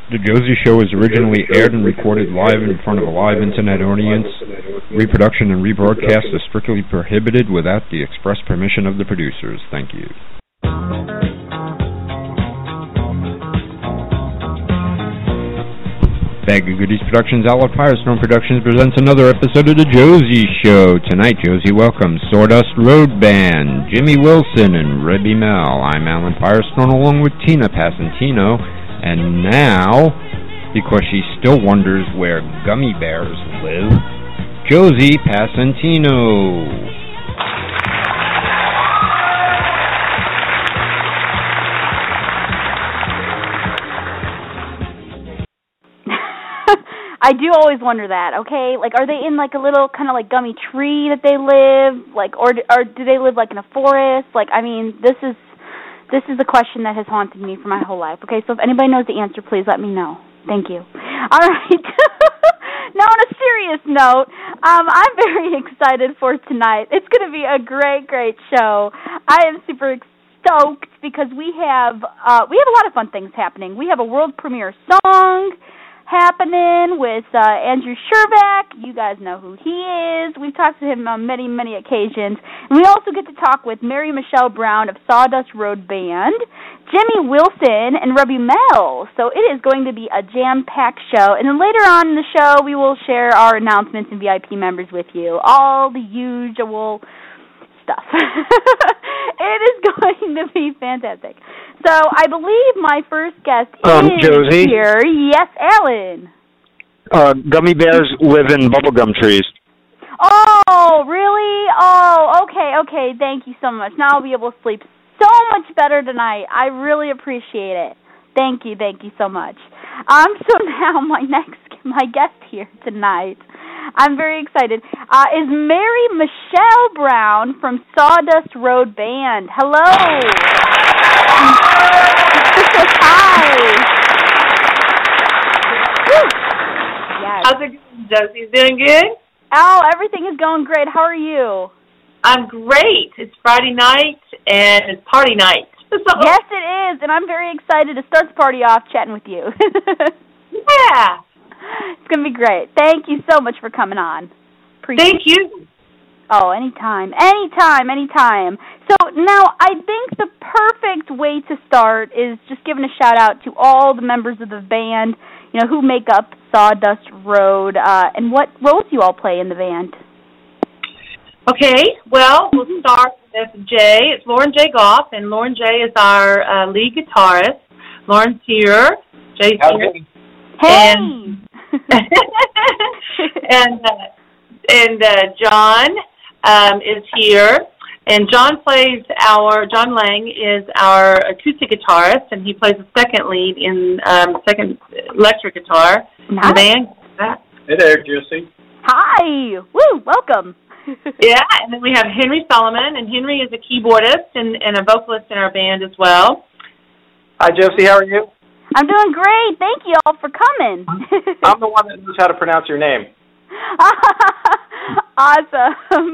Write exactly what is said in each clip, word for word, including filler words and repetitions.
The Josie Show was originally aired and recorded live in front of a live internet audience. Reproduction and rebroadcast is strictly prohibited without the express permission of the producers. Thank you. Bag of Goodies Productions, Outlaw Firestone Productions presents another episode of The Josie Show. Tonight, Josie welcomes Sawdust Road Band, Jimmy Wilson, and Rebby Mel. I'm Alan Firestone along with Tina Passantino. And now, because she still wonders where gummy bears live, Josie Passantino. I do always wonder that, okay? Like, are they in, like, a little kind of, like, gummy tree that they live? Like, or, or do they live, like, in a forest? Like, I mean, this is... This is a question that has haunted me for my whole life. Okay, so if anybody knows the answer, please let me know. Thank you. All right. Now, on a serious note, um, I'm very excited for tonight. It's going to be a great, great show. I am super stoked because we have uh, we have a lot of fun things happening. We have a world premiere song happening with uh, Andrew Sherback. You guys know who he is. We've talked to him on many, many occasions. And we also get to talk with Mary Michelle Brown of Sawdust Road Band, Jimmy Wilson, and Rebby Mel. So it is going to be a jam-packed show. And then later on in the show, we will share our announcements and V I P members with you. All the usual stuff. It is going to be fantastic. So I believe my first guest um, is Josie? here. Yes, Alan. Uh, gummy bears live in bubblegum trees. Oh, really? Oh, okay, okay. Thank you so much. Now I'll be able to sleep so much better tonight. I really appreciate it. Thank you, thank you so much. Um, so now my next, my guest here tonight, I'm very excited, uh, is Mary Michelle Brown from Sawdust Road Band. Hello. Hi. Yes. How's it going, Josie? Doing good? Oh, everything is going great. How are you? I'm great. It's Friday night, and it's party night. So, yes, it is, and I'm very excited to start the party off chatting with you. Yeah. It's going to be great. Thank you so much for coming on. Appreciate Thank you. Oh, anytime, anytime, anytime. So now I think the perfect way to start is just giving a shout-out to all the members of the band, you know, who make up Sawdust Road, uh, and what roles you all play in the band. Okay, well, we'll start with Jay. It's Lauren J. Goff, and Lauren J. is our uh, lead guitarist. Lauren's here. Jay's here. Hey! And and, uh, and uh, John um, is here. And John plays our, John Lang is our acoustic guitarist, and he plays the second lead in um, second electric guitar. Nice. The band. Hey there, Josie. Hi! Woo! Welcome. Yeah, and then we have Henry Solomon, and Henry is a keyboardist and, and a vocalist in our band as well. Hi, Josie. How are you? I'm doing great. Thank you all for coming. I'm the one that knows how to pronounce your name. Awesome.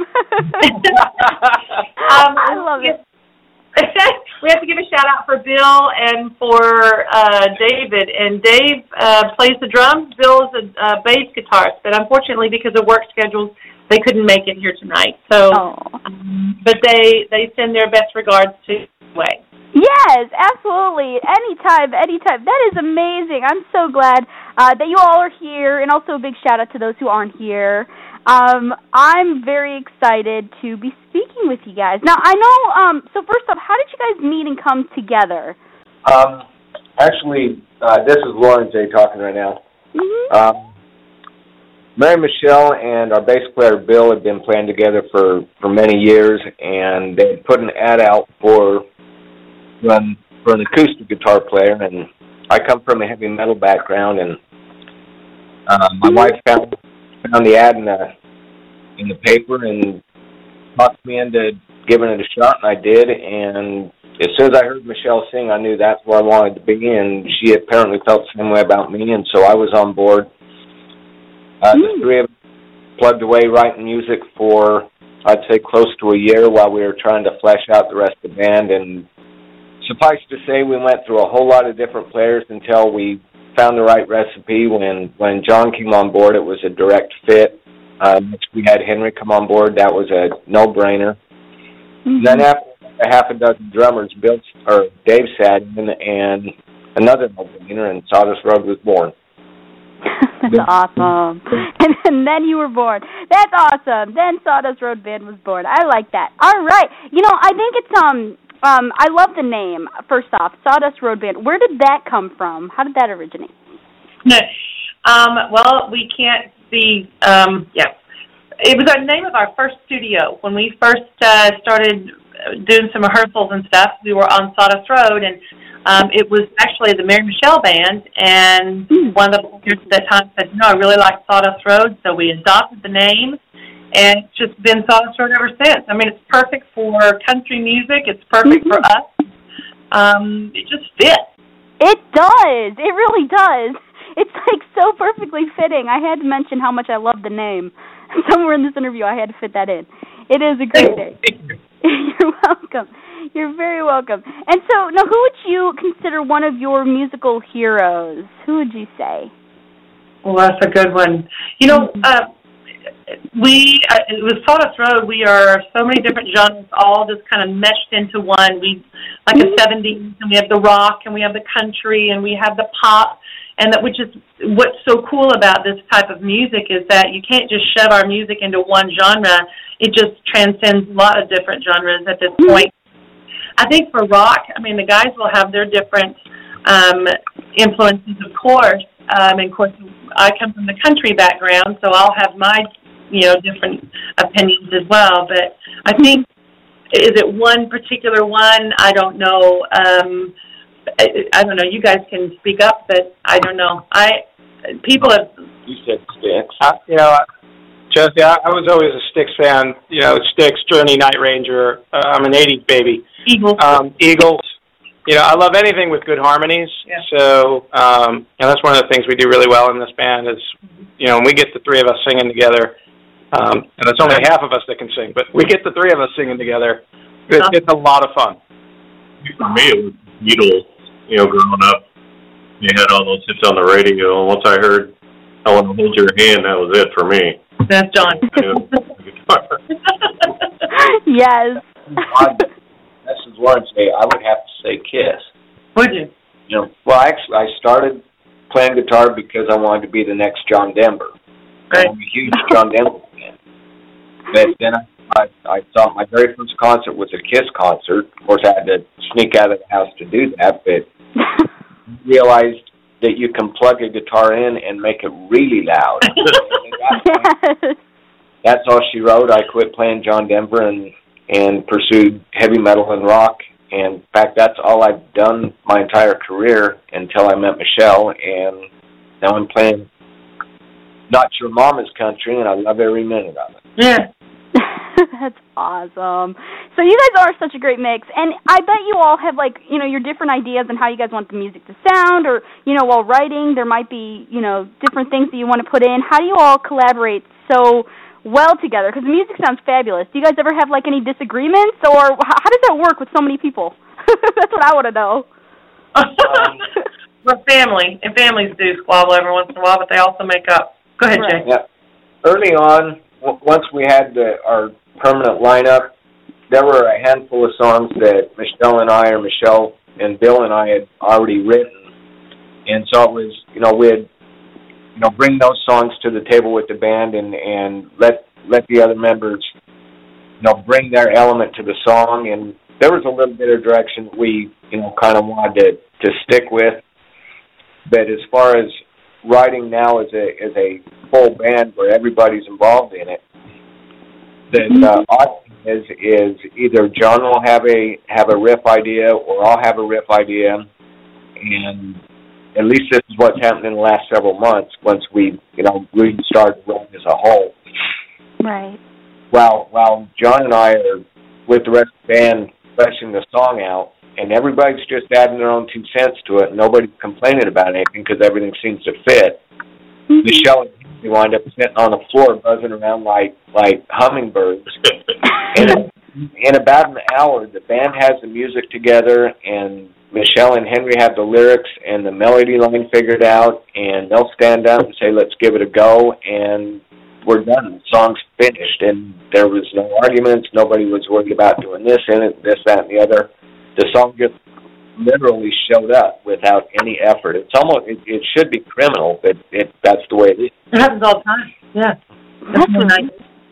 um, I love it. We have to give a shout-out for Bill and for uh, David. And Dave uh, plays the drums. Bill is a uh, bass guitarist, but unfortunately, because of work schedules, they couldn't make it here tonight. So, um, but they, they send their best regards to you anyway. Yes, absolutely. Anytime, anytime. That is amazing. I'm so glad uh, that you all are here, and also a big shout-out to those who aren't here. Um, I'm very excited to be speaking with you guys. Now, I know, um, so first off, how did you guys meet and come together? Um, actually, uh, this is Lauren J. talking right now. Mm-hmm. Um, Mary Michelle and our bass player Bill had been playing together for, for many years, and they put an ad out for um, for an acoustic guitar player, and I come from a heavy metal background, and uh, my wife found found the ad in the in the paper and talked me into giving it a shot, and I did. And as soon as I heard Michelle sing, I knew that's where I wanted to be, and she apparently felt the same way about me, and so I was on board. Uh, mm. The three of us plugged away writing music for, I'd say, close to a year while we were trying to flesh out the rest of the band. And suffice to say, we went through a whole lot of different players until we found the right recipe. When when John came on board, it was a direct fit. Uh, next we had Henry come on board. That was a no-brainer. Mm-hmm. Then after a half a dozen drummers, Bill or Dave sat in, and another no-brainer, and Sawdust Road was born. That's awesome. And, and then you were born. That's awesome. Then Sawdust Road Band was born. I like that. All right. You know, I think it's um um I love the name. First off, Sawdust Road Band. Where did that come from? How did that originate? um. Well, we can't be. Um. Yeah. It was our name of our first studio when we first uh, started doing some rehearsals and stuff. We were on Sawdust Road, and um, it was actually the Mary Michelle Band, and mm. one of the players at that time said, no, I really like Sawdust Road, so we adopted the name, and it's just been Sawdust Road ever since. I mean, it's perfect for country music. It's perfect mm-hmm. for us. Um, it just fits. It does. It really does. It's, like, so perfectly fitting. I had to mention how much I love the name. Somewhere in this interview, I had to fit that in. It is a great day. You're welcome. You're very welcome. And so, now, who would you consider one of your musical heroes? Who would you say? Well, that's a good one. You know, uh, we, uh, with Sawdust Road, we are so many different genres all just kind of meshed into one. We, like a seventies, and we have the rock, and we have the country, and we have the pop. And that, which is what's so cool about this type of music is that you can't just shove our music into one genre. It just transcends a lot of different genres at this point. I think for rock, I mean, the guys will have their different um, influences, of course. Um, and, of course, I come from the country background, so I'll have my, you know, different opinions as well. But I think, is it one particular one? I don't know. Um I, I don't know. You guys can speak up, but I don't know. I people have. You said Styx. Uh, you know, Josie, I, I was always a Styx fan. You know, Styx, Journey, Night Ranger. Uh, I'm an eighties baby. Eagles. Um, Eagles. You know, I love anything with good harmonies. Yeah. So, um, and that's one of the things we do really well in this band is, you know, when we get the three of us singing together, um, and it's only half of us that can sing, but we get the three of us singing together. It's, it's a lot of fun. For me, it was Beatles. You know, growing up, you had all those hits on the radio, and once I heard I Want to Hold Your Hand, that was it for me. That's John. Yes. This is Lawrence Day. I would have to say Kiss. Would you? You know, well, actually, I started playing guitar because I wanted to be the next John Denver. Right. I'm a huge John Denver fan. But then I I, I thought my very first concert was a Kiss concert. Of course, I had to sneak out of the house to do that, but realized that you can plug a guitar in and make it really loud. Yes. That's all she wrote. I quit playing John Denver and, and pursued heavy metal and rock. And in fact, that's all I've done my entire career until I met Michelle. And now I'm playing Not Your Mama's Country, and I love every minute of it. Yeah. That's awesome. So you guys are such a great mix, and I bet you all have, like, you know, your different ideas on how you guys want the music to sound, or, you know, while writing, there might be, you know, different things that you want to put in. How do you all collaborate so well together? Because the music sounds fabulous. Do you guys ever have, like, any disagreements, or how does that work with so many people? That's what I want to know. Um, we're family, and families do squabble every once in a while, but they also make up. Go ahead, right. Jay. Yeah. Early on, w- once we had the, our permanent lineup, there were a handful of songs that Michelle and I, or Michelle and Bill and I had already written. And so it was, you know, we'd, you know, bring those songs to the table with the band and, and let let the other members, you know, bring their element to the song. And there was a little bit of direction we, you know, kind of wanted to, to stick with. But as far as writing now as a as a full band where everybody's involved in it, that uh, often is is either John will have a have a riff idea or I'll have a riff idea, and at least this is what's happened in the last several months. Once we you know really started rolling as a whole, right? While while John and I are with the rest of the band fleshing the song out, and everybody's just adding their own two cents to it, and nobody's complaining about anything because everything seems to fit. Mm-hmm. Michelle and we wind up sitting on the floor buzzing around like like hummingbirds. And in about an hour, the band has the music together, and Michelle and Henry have the lyrics and the melody line figured out, and they'll stand up and say, let's give it a go, and we're done. The song's finished, and there was no arguments. Nobody was worried about doing this in it, this, that, and the other. The song just literally showed up without any effort. It's almost, it, it should be criminal, but it, that's the way it is. It happens all the time, yeah. That's nice.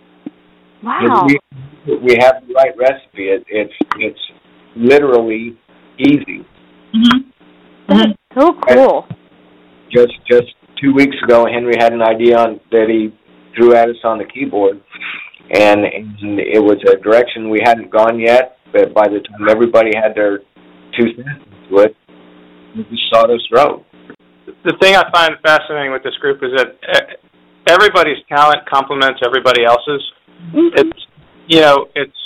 Wow. We, we have the right recipe. It, it's it's literally easy. Mm-hmm. That's so cool. Just just two weeks ago, Henry had an idea on that he threw at us on the keyboard, and, and it was a direction we hadn't gone yet. But by the time everybody had their two cents into it, we just saw this road. The thing I find fascinating with this group is that everybody's talent complements everybody else's. Mm-hmm. It's you know it's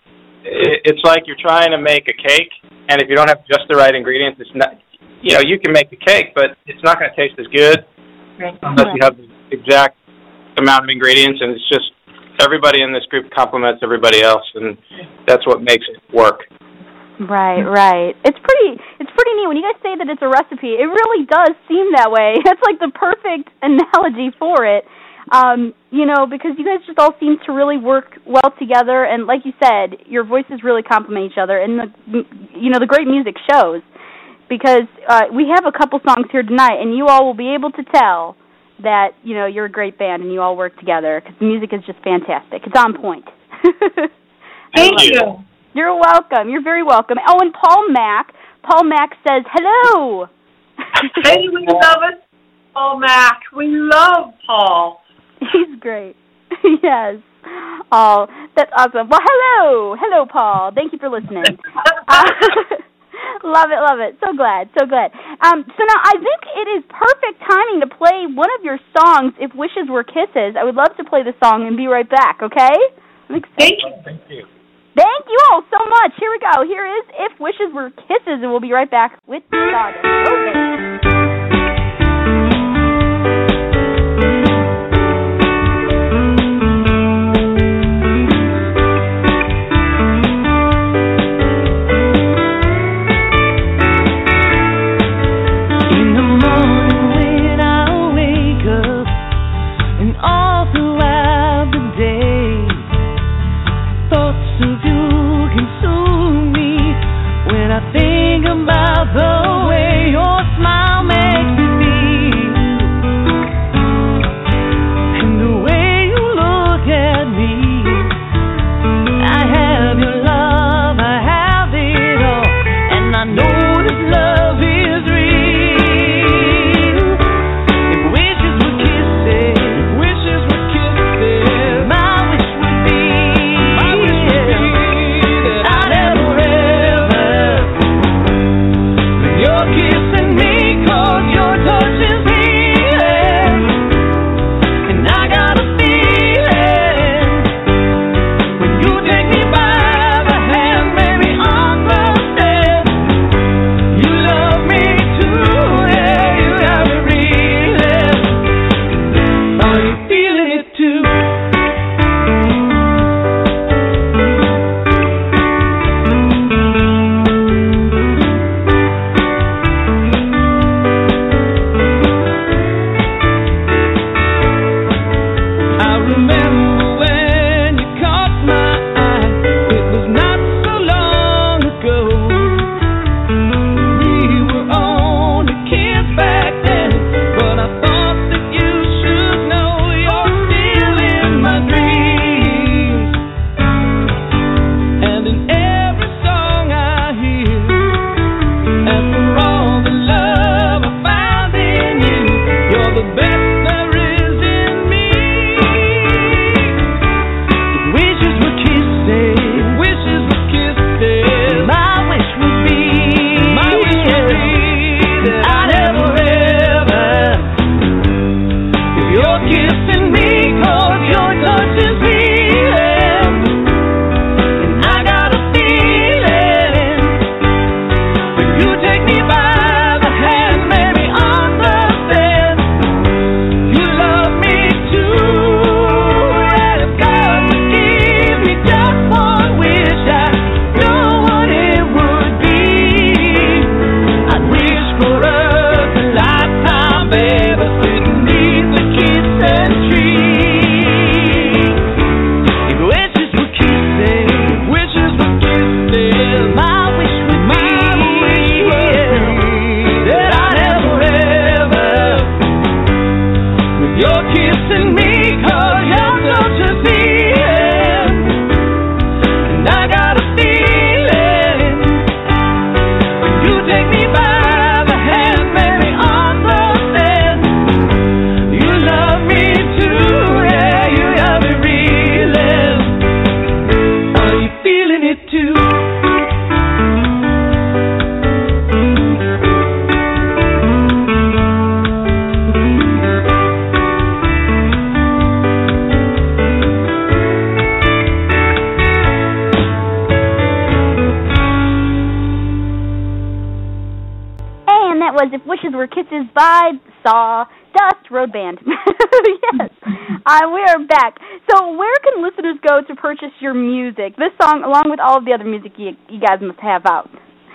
it's like you're trying to make a cake, and if you don't have just the right ingredients, it's not. You know, you can make the cake, but it's not going to taste as good right. unless you have the exact amount of ingredients. And it's just everybody in this group complements everybody else, and that's what makes it work. Right, right. It's pretty. It's pretty neat when you guys say that it's a recipe. It really does seem that way. That's like the perfect analogy for it. Um, you know, because you guys just all seem to really work well together, and like you said, your voices really complement each other, and the you know the great music shows. Because uh, we have a couple songs here tonight, and you all will be able to tell that you know you're a great band and you all work together because the music is just fantastic. It's on point. Thank you. You're welcome. You're very welcome. Oh, and Paul Mack. Paul Mack says hello. Hey, we love it, Paul Mack. We love Paul. He's great. Yes. Oh, that's awesome. Well, hello. Hello, Paul. Thank you for listening. uh, love it, love it. So glad, so glad. Um, so now I think it is perfect timing to play one of your songs, If Wishes Were Kisses. I would love to play the song and be right back, okay? I'm excited. Thank you. Thank you. Thank you all so much. Here we go. Here is If Wishes Were Kisses, and we'll be right back with Stardust. Okay. Think about the way your smile makes baby sitting beneath the kissing tree. If wishes were kisses, wishes were kisses, my wish would be that I'd have forever with your kissing me, 'cause you're such a feeling, and I got a feeling when you take me by the hand, baby, understand you love me too, yeah, you got me reeling. Are you feeling it too? And that was If Wishes Were Kisses by Sawdust Road Band. Yes, uh, we are back. So where can listeners go to purchase your music? This song, along with all of the other music you, you guys must have out.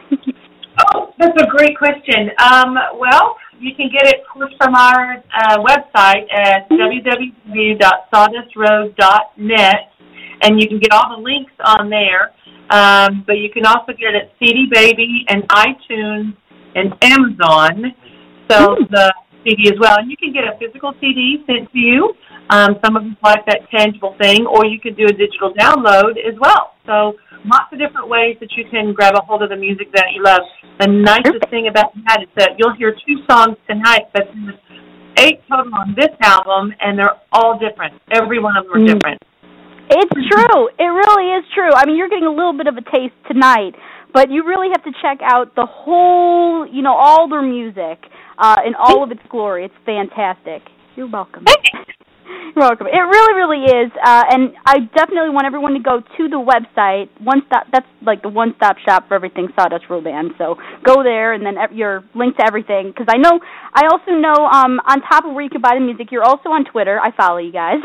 Oh, that's a great question. Um, well, you can get it from our uh, website at w w w dot sawdust road dot net, and you can get all the links on there. Um, but you can also get it at C D Baby and iTunes and Amazon. So the C D as well. And you can get a physical C D sent to you. Um, some of us like that tangible thing, or you could do a digital download as well. So lots of different ways that you can grab a hold of the music that you love. The nicest thing about that is that you'll hear two songs tonight, but there's eight total on this album, and they're all different. Every one of them are different. It's true. It really is true. I mean, you're getting a little bit of a taste tonight, but you really have to check out the whole, you know, all their music uh, in all of its glory. It's fantastic. You're welcome. You're welcome. It really, really is, uh, and I definitely want everyone to go to the website. One stop. That's like the one-stop shop for everything Sawdust Road Band. So go there, and then your link to everything. Because I know, I also know, um, on top of where you can buy the music, you're also on Twitter. I follow you guys.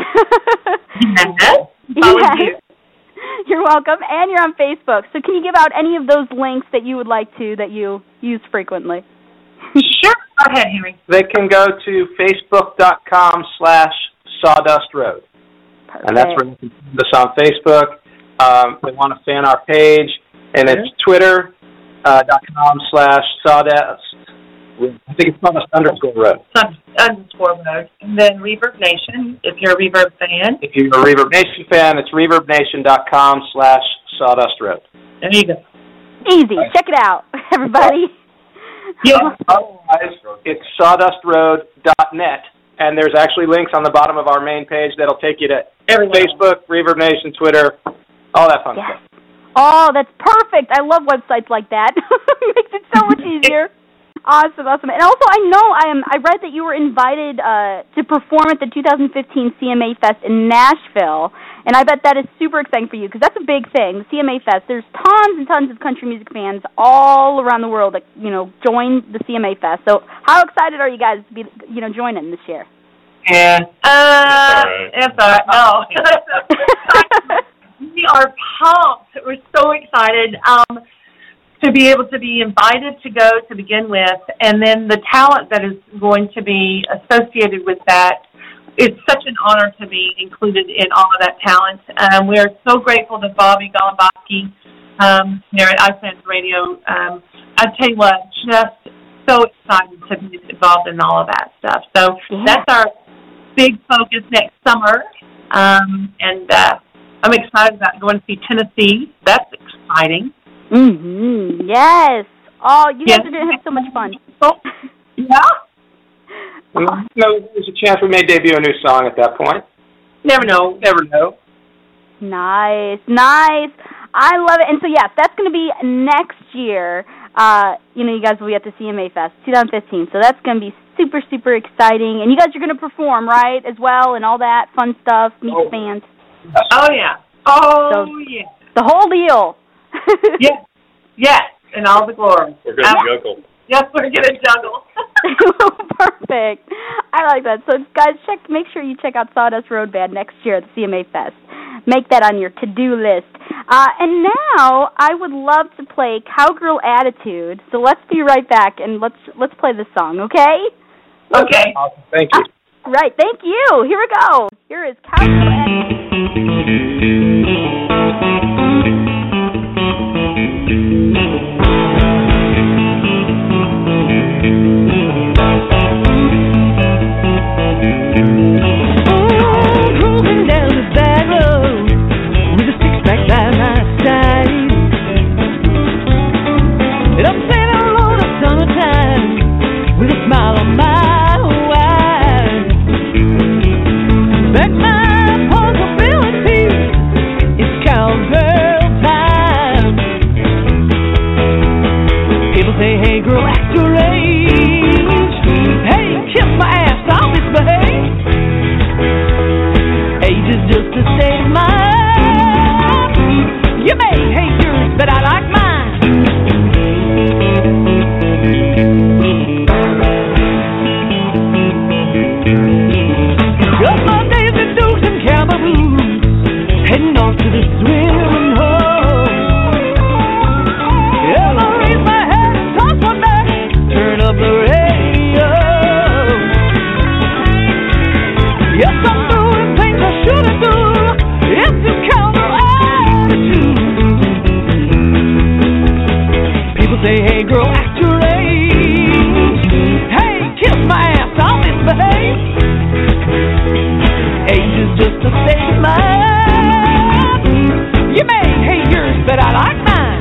Follow yes. you. You're welcome, and you're on Facebook. So can you give out any of those links that you would like to that you use frequently? Sure. Go ahead, Henry. They can go to facebook.com slash Sawdust Road. Perfect. And that's where you can find us on Facebook. Um, we want to fan our page, and it's twitter uh, dot com slash Sawdust. I think it's Sawdust underscore Road. Underscore Road. And then Reverb Nation, if you're a Reverb fan. If you're a Reverb Nation fan, it's reverb nation dot com slash Sawdust Road. There you go. Easy. Check it out, everybody. Yeah. Otherwise, it's sawdust road dot net. And there's actually links on the bottom of our main page that'll take you to Everyone. Facebook, Reverb Nation, Twitter, all that fun yes. stuff. Oh, that's perfect. I love websites like that. Makes it so much easier. Awesome, awesome. And also, I know I am. I read that you were invited uh, to perform at the two thousand fifteen C M A Fest in Nashville, and I bet that is super exciting for you because that's a big thing. The C M A Fest. There's tons and tons of country music fans all around the world that you know join the C M A Fest. So, how excited are you guys to be you know joining this year? And uh, it's all right. No, we are pumped. We're so excited. Um. To be able to be invited to go to begin with, and then the talent that is going to be associated with that, it's such an honor to be included in all of that talent. Um, we are so grateful to Bobby Golombowski um, here at iSense Radio. Um, I tell you what, just so excited to be involved in all of that stuff. So yeah. That's our big focus next summer, um, and uh, I'm excited about going to see Tennessee. That's exciting. Mm-hmm. Yes. Oh, you yes. guys are going to have so much fun. Yeah. Well, you know, there's a chance we may debut a new song at that point. Never know. Never know. Nice. Nice. I love it. And so, yes, that's going to be next year. Uh, you know, you guys will be at the C M A Fest twenty fifteen. So that's going to be super, super exciting. And you guys are going to perform, right, as well, and all that fun stuff, meet oh. the fans. Oh, yeah. Oh, so, yeah. The whole deal. Yes, yes, in all the glory. We're going to juggle. Yes, we're going to juggle. Perfect. I like that. So, guys, check. Make sure you check out Sawdust Road Band next year at the C M A Fest. Make that on your to-do list. Uh, and now I would love to play Cowgirl Attitude. So let's be right back and let's let's play this song, okay? Okay. Awesome. Thank you. Right, thank you. Here we go. Here is Cowgirl Cruising down the back road with a six-pack by my side, and I'm sailing along the summertime with a smile on my wife. Back my possibility, it's cowgirl time. People say, hey girl, act your age. Hey, kiss my ass, I'll misbehave. Age is just a state of mind. You may hate yours, but I like mine. Got my days to do some cowboy, heading off to the swimming hole. Yeah, I'll raise my head and toss one back, turn up the radio. Yes, I'm doing things I shouldn't do. It's the cowgirl attitude. People say, hey girl, act your age. Hey, kiss my ass, I'll misbehave. Age is just a state of mind. You may hate yours, but I like mine.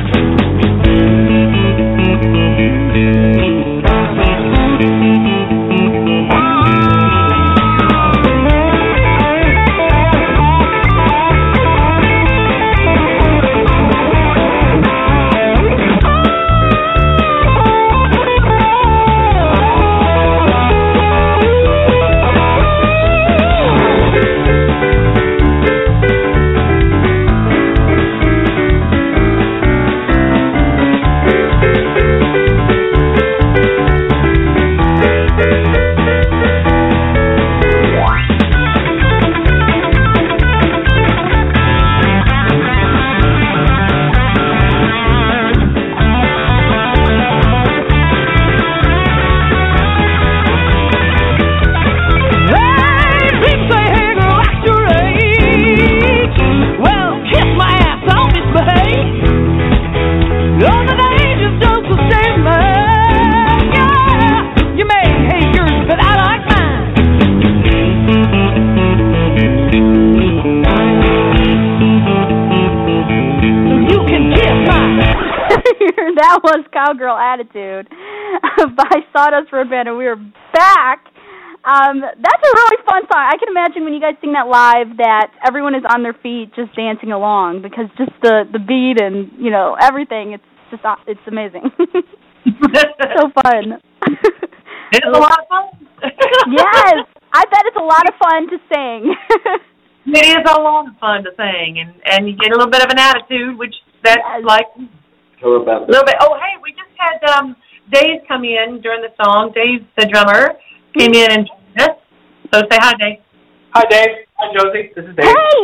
That was Cowgirl Attitude by Sawdust Road Band, and we are back. Um, that's a really fun song. I can imagine when you guys sing that live that everyone is on their feet just dancing along because just the, the beat and, you know, everything, it's just it's amazing. So fun. It's a lot of fun. Yes, I bet it's a lot of fun to sing. It is a lot of fun to sing, and, and you get a little bit of an attitude, which that's yes. like... A little bit. A little bit. Oh, hey, we just had um, Dave come in during the song. Dave, the drummer, came in and joined us. So say hi, Dave. Hi, Dave. Hi, Josie. This is Dave. Hey!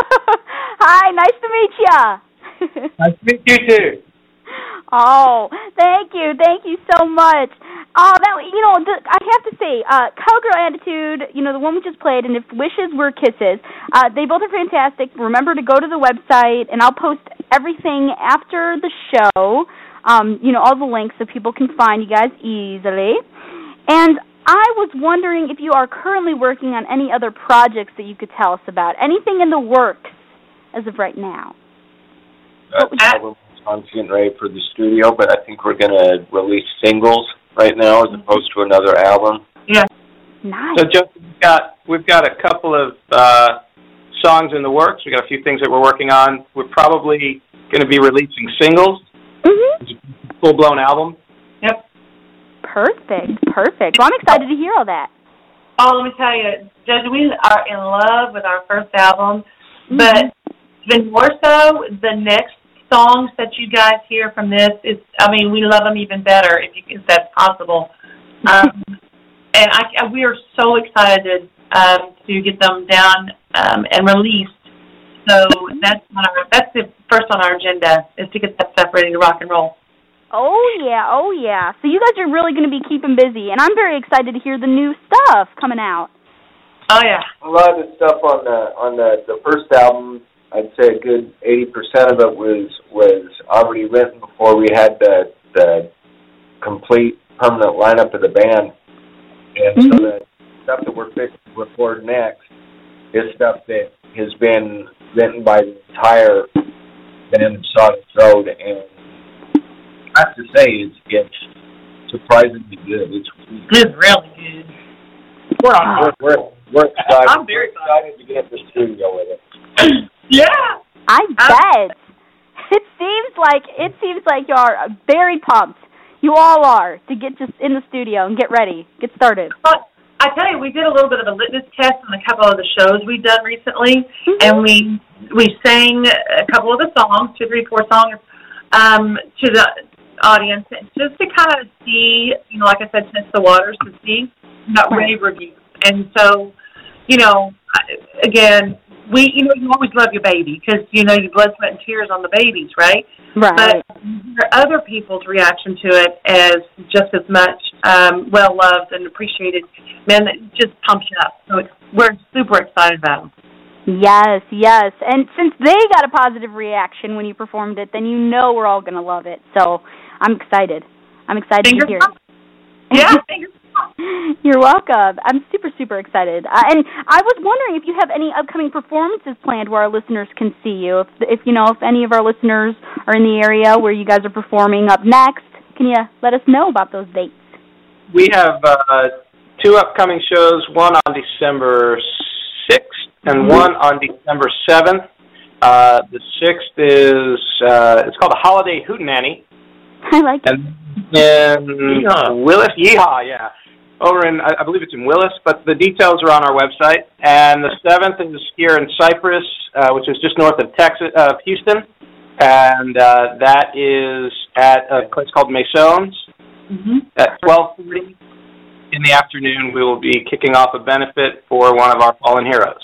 Hi, nice to meet you. Nice to meet you, too. Oh, thank you. Thank you so much. Oh, that you know, the, I have to say, uh, Cowgirl Attitude, you know, the one we just played, and If Wishes Were Kisses, uh, they both are fantastic. Remember to go to the website, and I'll post everything after the show, um, you know, all the links so people can find you guys easily. And I was wondering if you are currently working on any other projects that you could tell us about. Anything in the works as of right now? That album is on getting ready for the studio, but I think we're going to release singles right now as opposed to another album. Yeah. Nice. So, Joe, we've got, we've got a couple of uh, songs in the works. We've got a few things that we're working on. We're probably going to be releasing singles. Mm-hmm. Full-blown album. Yep. Perfect. Perfect. Well, I'm excited to hear all that. Oh, let me tell you, Judge, we are in love with our first album, mm-hmm. but even more so, the next songs that you guys hear from this is, I mean, we love them even better if, you, if that's possible. Um, and I, we are so excited um, to get them down um, and released. So that's on our, that's the first on our agenda is to get that stuff ready to rock and roll. Oh, yeah, oh, yeah. So you guys are really going to be keeping busy, and I'm very excited to hear the new stuff coming out. Oh, yeah. A lot of the stuff on the on the, the first album, I'd say a good eighty percent of it was was already written before we had the the complete permanent lineup of the band. And mm-hmm. so the stuff that we're fixing to record next is stuff that has been written by the entire band of Sawdust Road, and I have to say it's, it's surprisingly good. It's, it's really good. We're, we're, we're, we're excited. I'm very excited to get in the studio with it. Yeah, I bet. It seems like it seems like you are very pumped. You all are to get just in the studio and get ready, get started. But I tell you, we did a little bit of a litmus test on a couple of the shows we've done recently, mm-hmm. and we we sang a couple of the songs, two, three, four songs, um, to the audience, just to kind of see, you know, like I said, test the waters to see, not rave reviews. And so, you know, again, we, you know, you always love your baby because, you know, you blood, sweat, and tears on the babies, right? Right. But hear other people's reaction to it as just as much um, well-loved and appreciated. Man, it just pumps you up. So it's, we're super excited about them. Yes, yes. And since they got a positive reaction when you performed it, then you know we're all going to love it. So I'm excited. I'm excited Fingers to hear up. it. Yeah, fingers You're welcome. I'm super, super excited. Uh, and I was wondering if you have any upcoming performances planned where our listeners can see you. If, if you know, if any of our listeners are in the area where you guys are performing up next, can you let us know about those dates? We have uh, two upcoming shows, one on December sixth and one on December seventh. Uh, the sixth is, uh, it's called the Holiday Hootenanny. I like it. And in Willis, yeehaw, yeah. Over in, I believe it's in Willis, but the details are on our website. And the seventh is here in Cypress, uh, which is just north of Texas, uh, Houston. And uh, that is at a place called Mason's. Mm-hmm. At twelve thirty in the afternoon, we will be kicking off a benefit for one of our fallen heroes.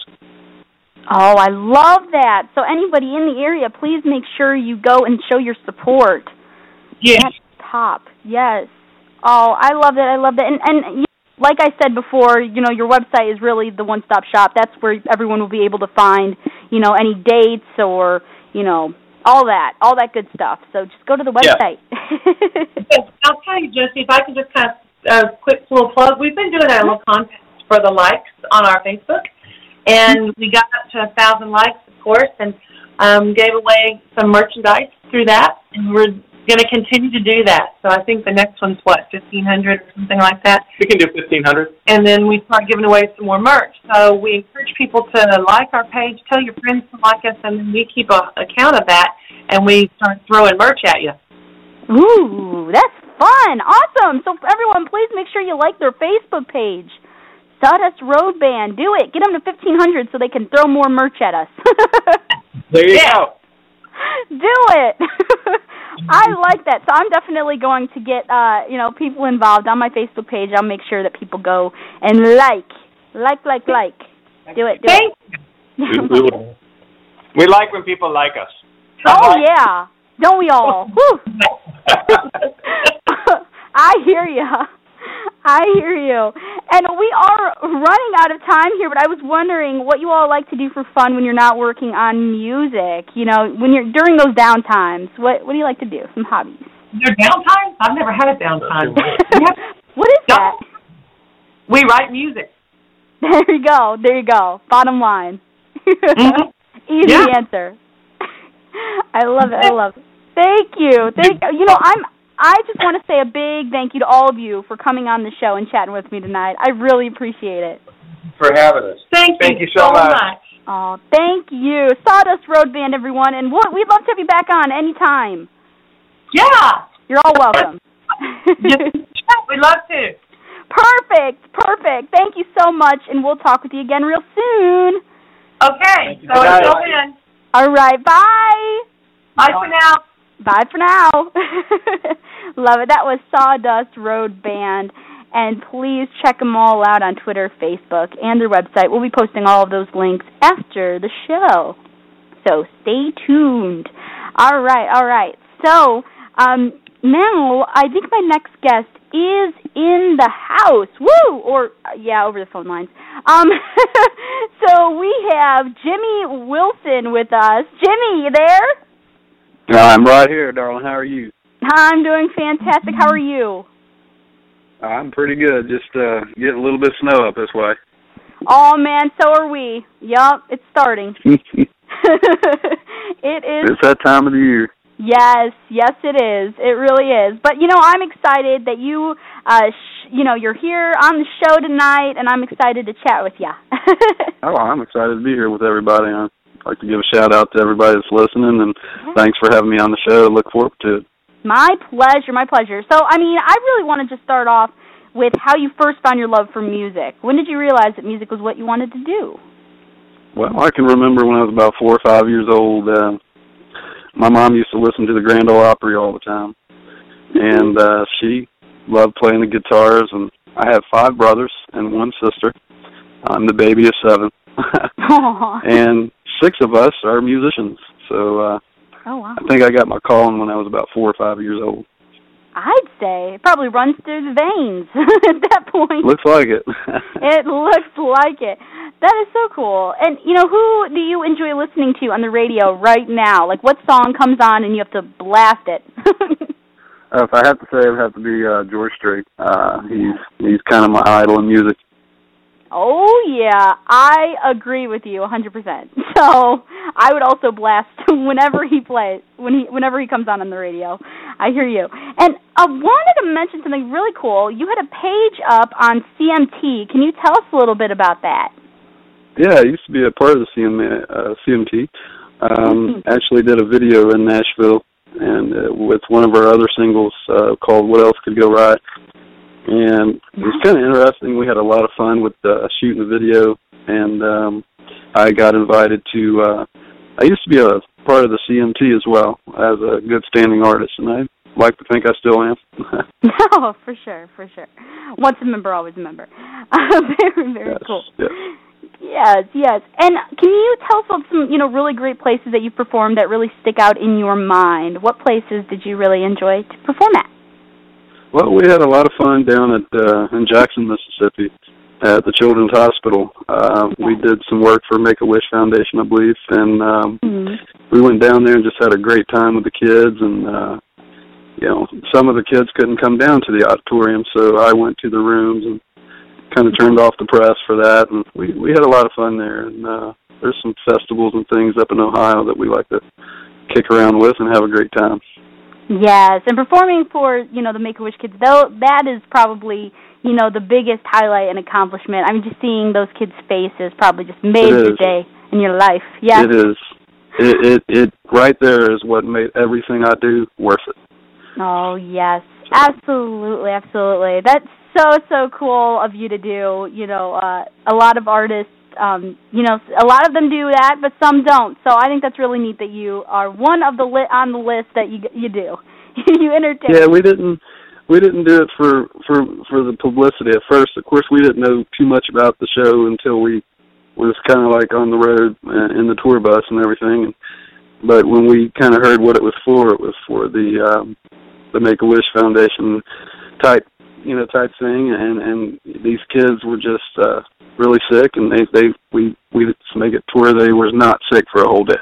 Oh, I love that. So anybody in the area, please make sure you go and show your support. Yes. That's top. Yes. Oh, I love it. I love it. And, and you, like I said before, you know, your website is really the one-stop shop. That's where everyone will be able to find, you know, any dates or, you know, all that, all that good stuff. So just go to the website. Yeah. I'll tell you, Jesse, if I can just kind of a uh, quick little plug. We've been doing a little contest for the likes on our Facebook, and we got up to a thousand likes, of course, and um, gave away some merchandise through that, and we're going to continue to do that. So I think the next one's, what, fifteen hundred or something like that? We can do fifteen hundred. And then we start giving away some more merch. So we encourage people to like our page, tell your friends to like us, and then we keep a account of that, and we start throwing merch at you. Ooh, that's fun. Awesome. So everyone, please make sure you like their Facebook page. Sawdust Road Band. Do it. Get them to fifteen hundred so they can throw more merch at us. There you yeah. go. Do it. I like that. So I'm definitely going to get, uh, you know, people involved on my Facebook page. I'll make sure that people go and like, like, like, like. Do it. Do Thank it. We, we, would, we like when people like us. Oh, yeah. Don't we all? Whew. I hear you. I hear you. And we are running out of time here, but I was wondering what you all like to do for fun when you're not working on music. You know, when you're during those downtimes, what what do you like to do? Some hobbies. Your downtime? I've never had a downtime. What is that? We write music. There you go. There you go. Bottom line. Mm-hmm. Easy yeah. answer. I love it. I love it. Thank you. Thank you. You know, I'm. I just want to say a big thank you to all of you for coming on the show and chatting with me tonight. I really appreciate it. For having us. Thank, thank you, you so much. much. Oh, thank you. Sawdust Road Band, everyone, and we'll, we'd love to have you back on anytime. Yeah. You're all welcome. We'd love to. Perfect. Perfect. Thank you so much, and we'll talk with you again real soon. Okay. So until then. All right. Bye. Bye for now. Bye for now. Love it. That was Sawdust Road Band. And please check them all out on Twitter, Facebook, and their website. We'll be posting all of those links after the show. So stay tuned. All right, all right. So um, now I think my next guest is in the house. Woo! Or, uh, yeah, over the phone lines. Um, so we have Jimmy Wilson with us. Jimmy, you there? I'm right here, darling. How are you? I'm doing fantastic. How are you? I'm pretty good. Just uh, getting a little bit of snow up this way. Oh, man, so are we. Yup, it's starting. It is. It's that time of the year. Yes, yes, it is. It really is. But, you know, I'm excited that you, uh, sh- you know, you're here on the show tonight, and I'm excited to chat with you. Oh, I'm excited to be here with everybody. I'd like to give a shout-out to everybody that's listening, and Yeah. thanks for having me on the show. I look forward to it. My pleasure, my pleasure. So, I mean, I really want to just start off with how you first found your love for music. When did you realize that music was what you wanted to do? Well, I can remember when I was about four or five years old, uh, my mom used to listen to the Grand Ole Opry all the time, and uh, she loved playing the guitars, and I have five brothers and one sister. I'm the baby of seven. And six of us are musicians, so uh, oh, wow. I think I got my calling when I was about four or five years old. I'd say it probably runs through the veins at that point. Looks like it. It looks like it. That is so cool. And, you know, who do you enjoy listening to on the radio right now? Like, what song comes on and you have to blast it? uh, if I have to say, it would have to be uh, George Strait. Uh, he's he's kind of my idol in music. Oh, yeah. I agree with you one hundred percent. So I would also blast whenever he plays, when he, whenever he comes on on the radio. I hear you. And I wanted to mention something really cool. You had a page up on C M T. Can you tell us a little bit about that? Yeah, I used to be a part of the C M, uh, C M T. Um, actually did a video in Nashville and uh, with one of our other singles uh, called What Else Could Go Right. And it was kind of interesting. We had a lot of fun with uh, shooting the video, and um, I got invited to, uh, I used to be a part of the C M T as well as a good standing artist, and I like to think I still am. Oh, for sure, for sure. Once a member, always a member. Uh, very, very yes, cool. Yes. Yes, yes. And can you tell us about some, you know, really great places that you performed that really stick out in your mind? What places did you really enjoy to perform at? Well, we had a lot of fun down at uh, in Jackson, Mississippi, at the Children's Hospital. Uh, we did some work for Make-A-Wish Foundation, I believe, and um, mm-hmm. we went down there and just had a great time with the kids. And uh, you know, some of the kids couldn't come down to the auditorium, so I went to the rooms and kind of turned off the press for that. And we we had a lot of fun there. And uh, there's some festivals and things up in Ohio that we like to kick around with and have a great time. Yes, and performing for, you know, the Make-A-Wish kids, though, that is probably, you know, the biggest highlight and accomplishment. I mean, just seeing those kids' faces probably just made your day in your life. Yeah, it is. It, it it right there is what made everything I do worth it. Oh, yes, absolutely, absolutely. That's so, so cool of you to do. You know, uh, a lot of artists, Um, you know, a lot of them do that, but some don't. So I think that's really neat that you are one of the li- on the list that you you do. You entertain. Yeah, we didn't we didn't do it for, for for the publicity at first. Of course, we didn't know too much about the show until we was kind of like on the road in the tour bus and everything. But when we kind of heard what it was for, it was for the um, the Make-A-Wish Foundation type, you know, type thing, and and these kids were just uh, really sick, and they they we we just make it to where they was not sick for a whole day.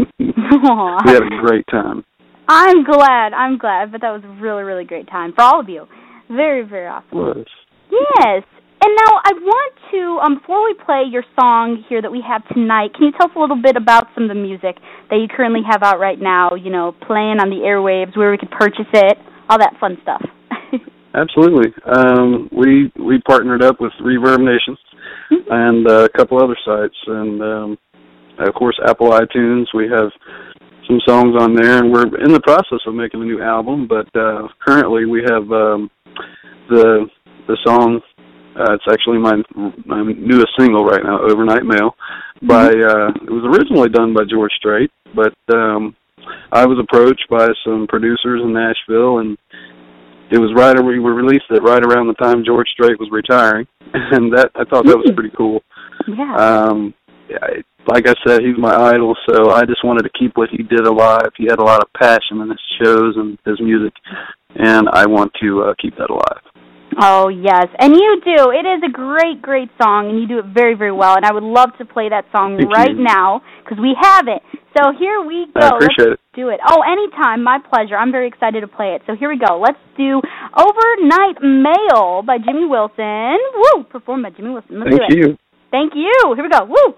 We had a great time. I'm glad. I'm glad, but that was a really, really great time for all of you. Very, very awesome. It was. Yes. And now I want to, um, before we play your song here that we have tonight, can you tell us a little bit about some of the music that you currently have out right now, you know, playing on the airwaves, where we could purchase it, all that fun stuff? Absolutely. Um, we we partnered up with Reverb Nation mm-hmm. and uh, a couple other sites, and um, of course Apple iTunes. We have some songs on there, and we're in the process of making a new album. But uh, currently, we have um, the the song. Uh, it's actually my my newest single right now, "Overnight Mail." Mm-hmm. By uh, it was originally done by George Strait, but um, I was approached by some producers in Nashville, and it was right. We released it right around the time George Strait was retiring, and that I thought that was pretty cool. Yeah. Um, yeah, like I said, he's my idol, so I just wanted to keep what he did alive. He had a lot of passion in his shows and his music, and I want to uh, keep that alive. Oh, yes, and you do. It is a great, great song, and you do it very, very well, and I would love to play that song Thank right you. now, because we have it. So here we go. I appreciate Let's it. do it. Oh, anytime. My pleasure. I'm very excited to play it. So here we go. Let's do Overnight Mail by Jimmy Wilson. Woo! Performed by Jimmy Wilson. Let's Thank do it. you. Thank you. Here we go. Woo!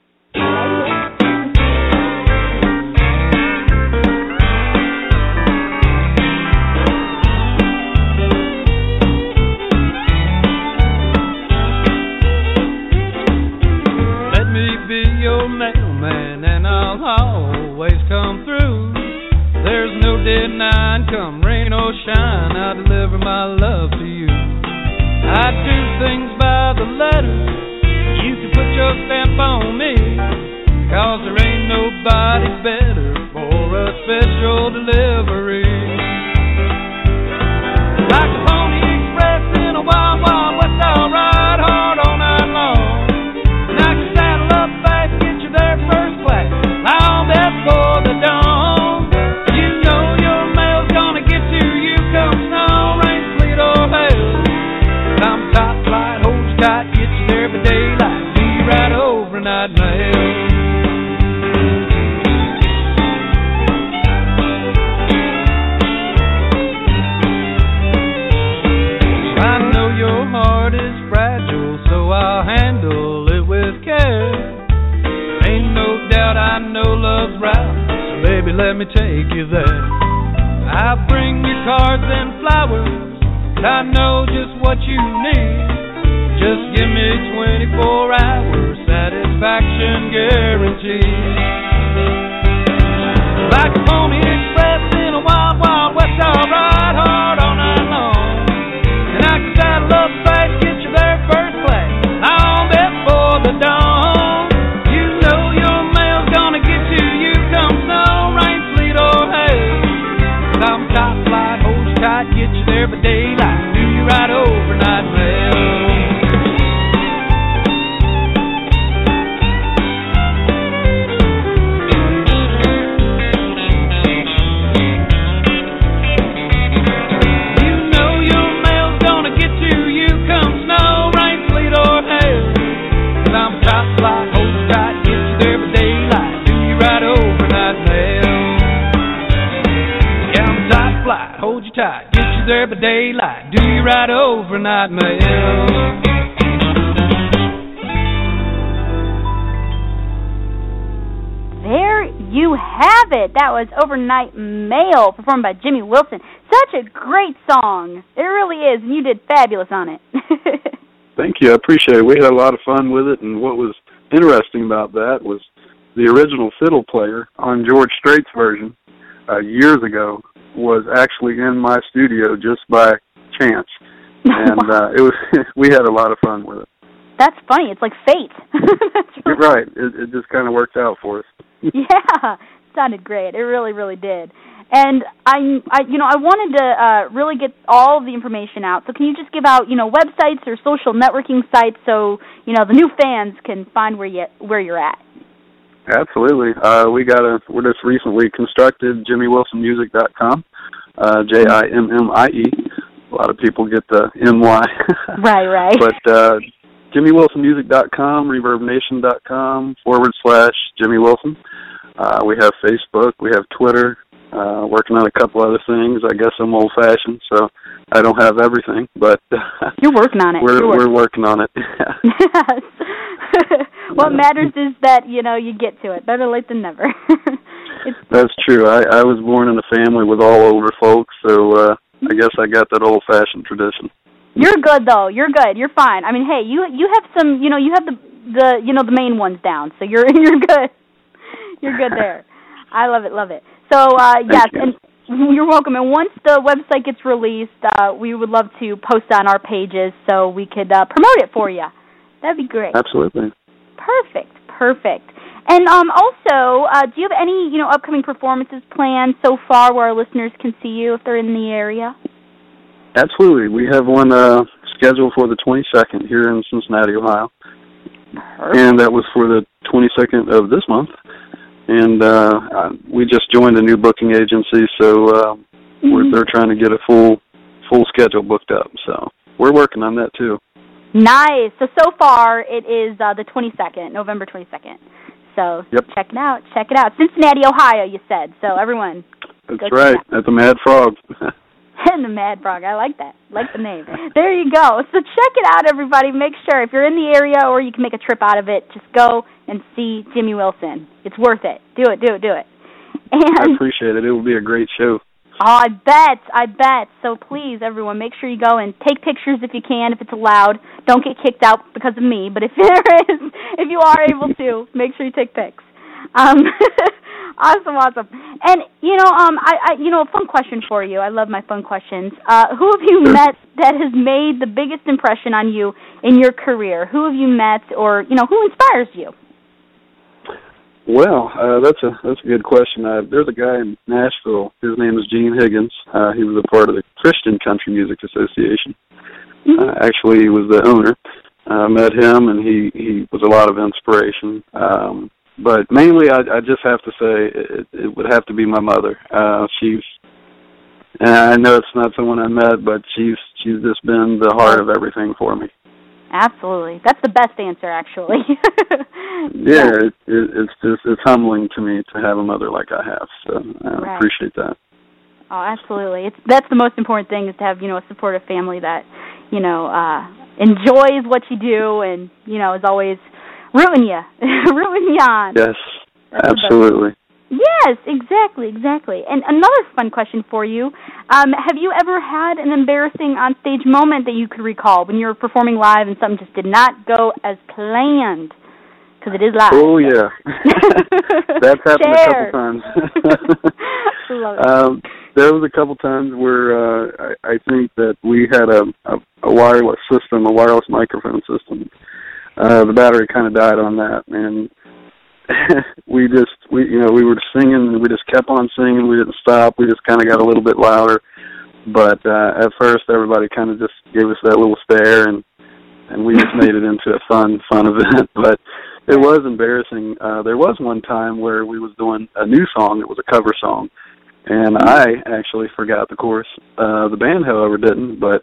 Mailman, and I'll always come through. There's no denying, come rain or shine, I'll deliver my love to you. I do things by the letter, you can put your stamp on me, 'cause there ain't nobody better for a special delivery. Like a Pony Express in a wild, wild west, I'll ride hard all night long. And I can saddle up fast, get you there first class, long before the dawn. You know your mail's gonna get to you, come snow, rain, sleet, or hail. I'm top flight, hold you tight, get you there by daylight, do you ride overnight mail? I'll handle it with care. Ain't no doubt I know love's right, so baby let me take you there. I'll bring you cards and flowers, I know just what you need. Just give me twenty-four hours, satisfaction guaranteed. Like a Pony Express in a wild, wild west, I'll ride hard all night long. And I can saddle up fast, get you there first class, long before the dawn. You know your mail's gonna get to you, come snow, rain, sleet, or hail. Come top flight, hold you tight, get you there by daylight, do you ride overnight mail? Hold you tight, get you there by daylight, do you ride overnight mail? There you have it. That was Overnight Mail, performed by Jimmy Wilson. Such a great song. It really is, and you did fabulous on it. Thank you. I appreciate it. We had a lot of fun with it, and what was interesting about that was the original fiddle player on George Strait's version uh, years ago was actually in my studio just by chance, and uh, it was we had a lot of fun with it. That's funny. It's like fate. That's You're right. It, it just kind of worked out for us. Yeah, it sounded great. It really, really did. And I, I, you know, I wanted to uh, really get all of the information out. So can you just give out, you know, websites or social networking sites so you know the new fans can find where you where you're at? Absolutely. Uh, we got a, we're just recently constructed, jimmy wilson music dot com, uh, J I M M I E. A lot of people get the M Y. Right, right. But uh, jimmy wilson music dot com, reverb nation dot com, forward slash Jimmy Wilson. Uh, we have Facebook, we have Twitter, uh, working on a couple other things. I guess I'm old-fashioned, so I don't have everything, but you're working on it. We're You're we're working on it. Yes. What matters is that, you know, you get to it. Better late than never. That's true. I, I was born in a family with all older folks, so uh, I guess I got that old-fashioned tradition. You're good, though. You're good. You're fine. I mean, hey, you you have some, you know, you have the, the you know, the main ones down, so you're you're good. You're good there. I love it, love it. So, uh, yes, you. and you're welcome. And once the website gets released, uh, we would love to post on our pages so we could uh, promote it for you. That'd be great. Absolutely. Perfect, perfect. And um, also, uh, do you have any, you know, upcoming performances planned so far where our listeners can see you if they're in the area? Absolutely. We have one uh, scheduled for the twenty-second here in Cincinnati, Ohio. Perfect. And that was for the twenty-second of this month. And uh, we just joined a new booking agency, so uh, mm-hmm. we're, they're trying to get a full full schedule booked up. So we're working on that too. Nice. So so far it is uh, the twenty-second, November twenty-second. So yep. check it out. Check it out. Cincinnati, Ohio, you said. So everyone. That's right. At the Mad Frog. And the Mad Frog. I like that. I like the name. There you go. So check it out, everybody. Make sure if you're in the area or you can make a trip out of it, just go and see Jimmy Wilson. It's worth it. Do it. Do it. Do it. And I appreciate it. It will be a great show. Oh, I bet. I bet. So please, everyone, make sure you go and take pictures if you can, if it's allowed. Don't get kicked out because of me, but if there is, if you are able to, make sure you take pics. Um, awesome, awesome. And, you know, um, I, I, you know, a fun question for you. I love my fun questions. Uh, who have you met that has made the biggest impression on you in your career? Who have you met or, you know, who inspires you? Well, uh, that's a that's a good question. Uh, there's a guy in Nashville. His name is Gene Higgins. Uh, he was a part of the Christian Country Music Association. Mm-hmm. Uh, actually, he was the owner. I uh, met him, and he, he was a lot of inspiration. Um, but mainly, I, I just have to say it, it would have to be my mother. Uh, she's, and I know it's not someone I met, but she's she's just been the heart of everything for me. Absolutely. That's the best answer, actually. yeah, it, it, it's just it's humbling to me to have a mother like I have, so I right. appreciate that. Oh, absolutely. It's that's the most important thing is to have, you know, a supportive family that, you know, uh, enjoys what you do and, you know, is always rooting you, rooting you on. Yes, that's absolutely. Yes, exactly, exactly. And another fun question for you. Um, have you ever had an embarrassing onstage moment that you could recall when you were performing live and something just did not go as planned? Because it is live. Oh, yeah. That's happened Share. a couple times. Love it. Um, there was a couple times where uh, I, I think that we had a, a, a wireless system, a wireless microphone system. Uh, the battery kind of died on that, and we just, we you know, we were singing, and we just kept on singing. We didn't stop. We just kind of got a little bit louder. But uh, at first, everybody kind of just gave us that little stare, and and we just made it into a fun, fun event. But it was embarrassing. Uh, there was one time where we was doing a new song. It was a cover song, and I actually forgot the chorus. Uh, the band, however, didn't, but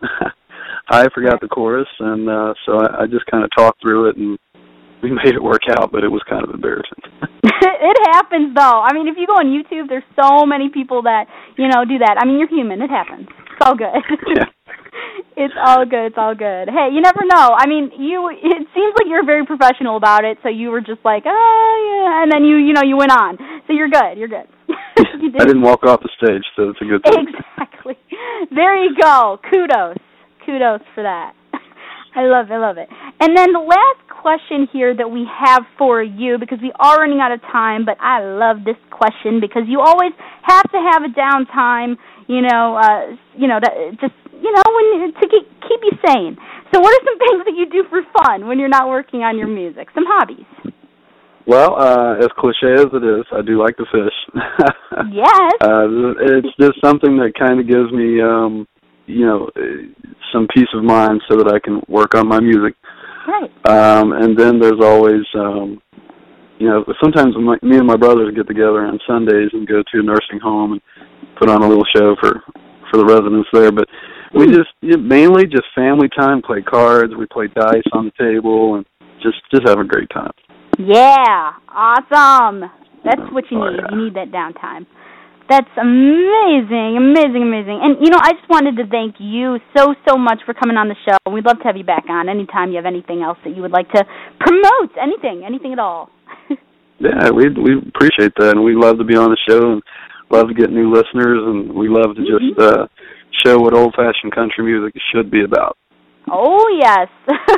I forgot the chorus, and uh, so I, I just kind of talked through it, and we made it work out, but it was kind of embarrassing. It happens, though. I mean, if you go on YouTube, there's so many people that, you know, do that. I mean, you're human. It happens. It's all good. Yeah. It's all good. It's all good. Hey, you never know. I mean, you. It seems like you're very professional about it, so you were just like, oh, yeah, and then you, you know, you went on. So you're good. You're good. You did. I didn't walk off the stage, so it's a good thing. Exactly. There you go. Kudos. Kudos for that. I love it. I love it. And then the last question here that we have for you, because we are running out of time, but I love this question because you always have to have a downtime, you know, uh, you know, to, just, you know, when to keep, keep you sane. So what are some things that you do for fun when you're not working on your music? Some hobbies. Well, uh, as cliche as it is, I do like to fish. Yes. Uh, it's just something that kind of gives me, um, you know, some peace of mind so that I can work on my music. Right. Um, and then there's always, um, you know, sometimes my, me and my brothers get together on Sundays and go to a nursing home and put on a little show for, for the residents there. But we just, you know, mainly just family time, play cards, we play dice on the table, and just, just have a great time. Yeah, awesome. That's what you Oh, need. yeah. You need that downtime. That's amazing, amazing, amazing. And, you know, I just wanted to thank you so, so much for coming on the show. We'd love to have you back on anytime you have anything else that you would like to promote, anything, anything at all. Yeah, we we appreciate that, and we love to be on the show and love to get new listeners, and we love to just uh, show what old-fashioned country music should be about. Oh, yes.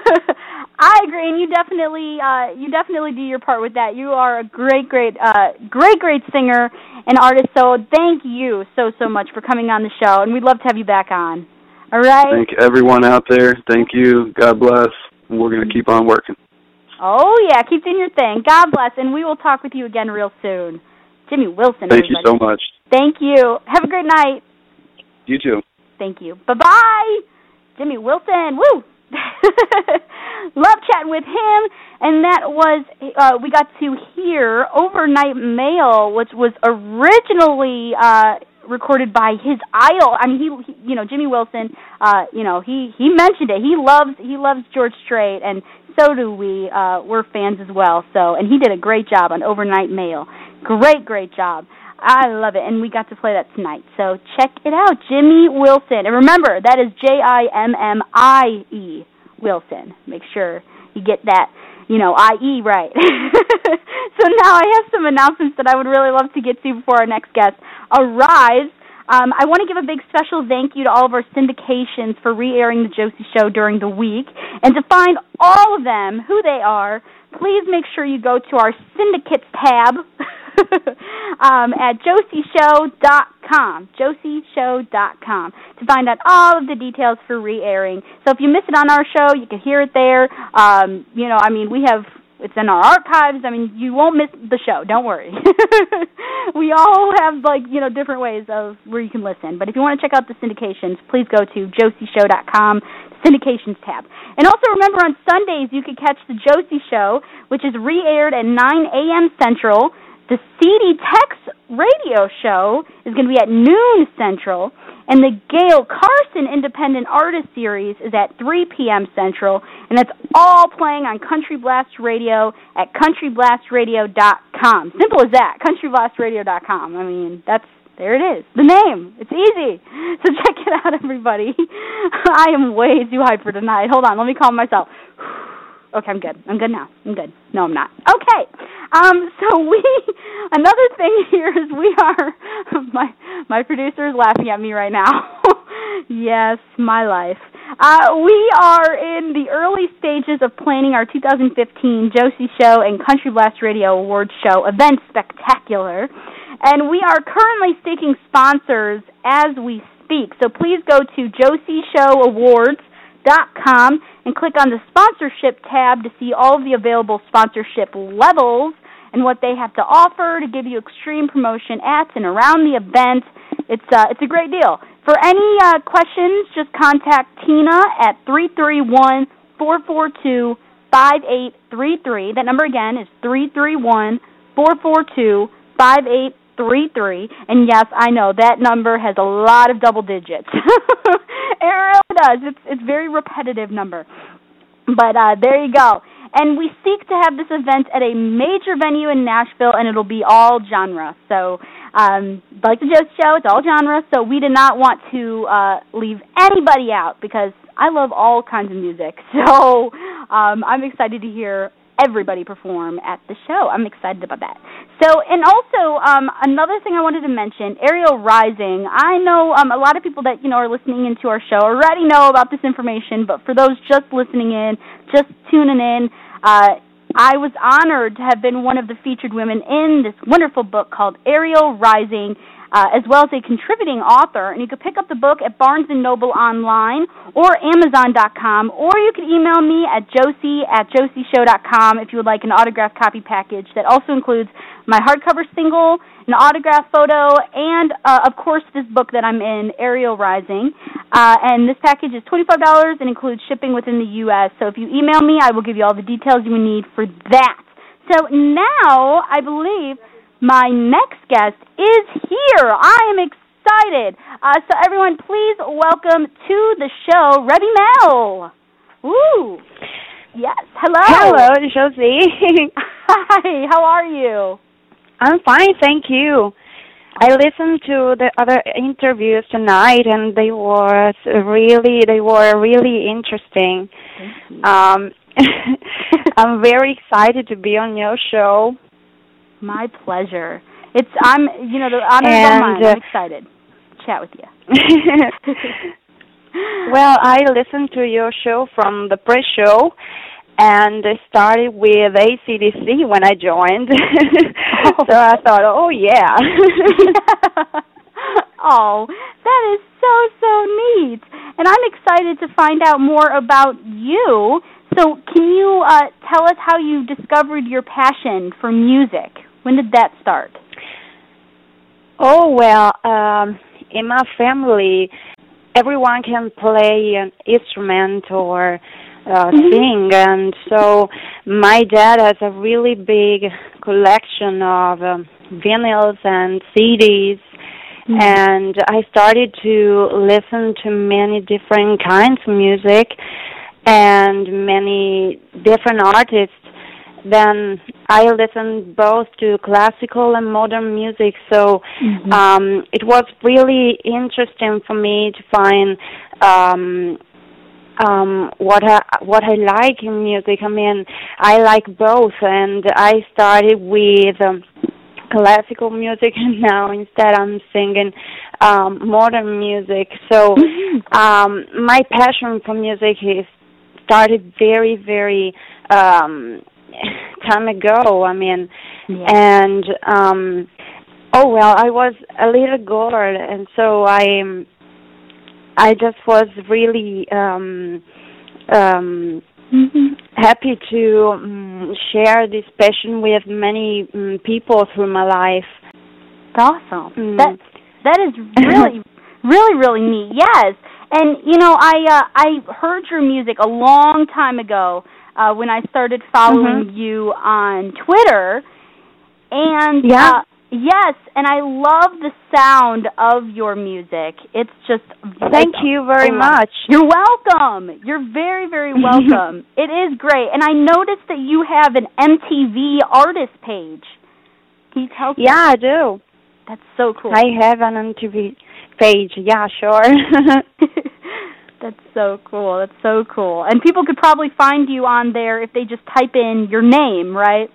I agree, and you definitely, uh, you definitely do your part with that. You are a great, great, uh, great, great singer and artist. So thank you so, so much for coming on the show, and we'd love to have you back on. All right. Thank everyone out there. Thank you. God bless, and we're going to keep on working. Oh yeah, keep doing your thing. God bless, and we will talk with you again real soon. Jimmy Wilson. Thank everybody. you so much. Thank you. Have a great night. You too. Thank you. Bye bye, Jimmy Wilson. Woo. Love chatting with him, and that was uh, we got to hear Overnight Mail, which was originally uh, recorded by his idol. I mean, he, he you know, Jimmy Wilson. Uh, you know, he he mentioned it. He loves he loves George Strait, and so do we. Uh, we're fans as well. So, and he did a great job on Overnight Mail. Great, great job. I love it, and we got to play that tonight. So check it out, Jimmy Wilson. And remember, that is J I M M I E Wilson. Make sure you get that, you know, I E right. So now I have some announcements that I would really love to get to before our next guest arrives. Um, I want to give a big special thank you to all of our syndications for re-airing The Josie Show during the week. And to find all of them, who they are, please make sure you go to our syndicates tab um, at josie show dot com, josie show dot com, to find out all of the details for re-airing. So if you miss it on our show, you can hear it there. Um, you know, I mean, we have, it's in our archives. I mean, you won't miss the show. Don't worry. We all have, like, you know, different ways of where you can listen. But if you want to check out the syndications, please go to josie show dot com, syndications tab. And also remember, on Sundays, you can catch The Josie Show, which is re-aired at nine a.m. Central. The C D Tex radio show is going to be at noon Central, and the Gail Carson Independent Artist Series is at three p.m. Central, and that's all playing on Country Blast Radio at country blast radio dot com. Simple as that, country blast radio dot com. I mean, that's, there it is, the name. It's easy. So check it out, everybody. I am way too hyped for tonight. Hold on, let me calm myself. Okay, I'm good. I'm good now. I'm good. No, I'm not. Okay. Um, so we, another thing here is we are, my my producer is laughing at me right now. Yes, my life. Uh, we are in the early stages of planning our two thousand fifteen Josie Show and Country Blast Radio Awards Show event spectacular. And we are currently seeking sponsors as we speak. So please go to josie show awards dot com and click on the sponsorship tab to see all of the available sponsorship levels and what they have to offer to give you extreme promotion at and around the event. It's uh, it's a great deal. For any uh, questions, just contact Tina at three three one, four four two, five eight three three. That number again is three three one, four four two, five eight three three. And yes, I know that number has a lot of double digits. It really does. It's it's a very repetitive number. But uh, there you go. And we seek to have this event at a major venue in Nashville, and it'll be all genre. So, um, like the Josie Show, it's all genre. So we did not want to uh, leave anybody out because I love all kinds of music. So um, I'm excited to hear everybody perform at the show. I'm excited about that. So, and also, um, another thing I wanted to mention, Aerial Rising. I know um, a lot of people that, you know, are listening into our show already know about this information, but for those just listening in, just tuning in, uh, I was honored to have been one of the featured women in this wonderful book called Aerial Rising, uh, as well as a contributing author. And you can pick up the book at Barnes and Noble online or amazon dot com, or you can email me at josie at josie show dot com if you would like an autographed copy package that also includes my hardcover single, an autograph photo, and, uh, of course, this book that I'm in, Aerial Rising. Uh, and this package is twenty-five dollars and includes shipping within the U S So if you email me, I will give you all the details you would need for that. So now, I believe my next guest is here. I am excited. Uh, so everyone, please welcome to the show, Rebby Mel. Woo! Yes, hello. Hello, Josie. Hi, how are you? I'm fine, thank you. I listened to the other interviews tonight, and they were really, they were really interesting. Um, I'm very excited to be on your show. My pleasure. It's I'm, you know, the honor is all mine. I'm excited to chat with you. Well, I listened to your show from the pre-show, and I started with A C D C when I joined. Oh. So I thought, oh, yeah. Oh, that is so, so neat. And I'm excited to find out more about you. So can you uh, tell us how you discovered your passion for music? When did that start? Oh, well, um, in my family, everyone can play an instrument or uh, mm-hmm. sing, and so my dad has a really big collection of um, vinyls and C Ds, Mm-hmm. And I started to listen to many different kinds of music and many different artists. Then I listened both to classical and modern music, so mm-hmm. um, it was really interesting for me to find um, um, what I what I like in music. I mean, I like both, and I started with um, classical music, and now instead I'm singing um, modern music. So um, my passion for music is started very, very um, time ago. I mean, yeah. and um, oh well, I was a little girl, and so I, I just was really um, um, mm-hmm. happy to um, share this passion with many um, people through my life. Awesome. Mm. That that is really, really, really neat. Yes, and you know, I uh, I heard your music a long time ago. Uh, when I started following mm-hmm. you on Twitter, and yeah. uh, yes, and I love the sound of your music. It's just thank you very much. You're welcome. You're very, very welcome. It is great, and I noticed that you have an M T V artist page. Can you tell? Yeah, I do. That's so cool. I have an M T V page. Yeah, sure. That's so cool. That's so cool. And people could probably find you on there if they just type in your name, right?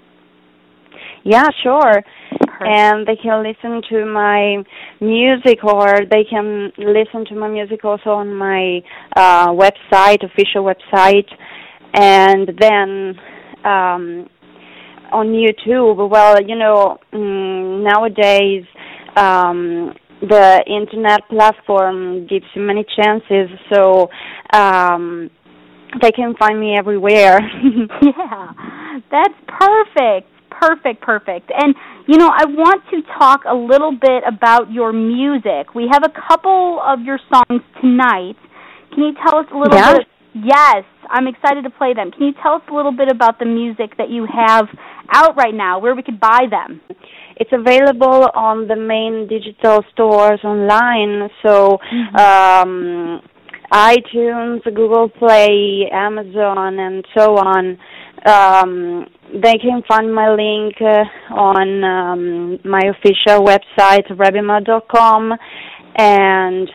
Yeah, sure. Perfect. And they can listen to my music, or they can listen to my music also on my uh, website, official website, and then um, on YouTube. Well, you know, mm, nowadays um, the internet platform gives you many chances, so um, they can find me everywhere. Yeah, that's perfect. Perfect, perfect. And, you know, I want to talk a little bit about your music. We have a couple of your songs tonight. Can you tell us a little yeah. bit? Yes, I'm excited to play them. Can you tell us a little bit about the music that you have out right now, where we could buy them? It's available on the main digital stores online, so mm-hmm. um, iTunes, Google Play, Amazon, and so on. Um, they can find my link uh, on um, my official website, rebby mel dot com, and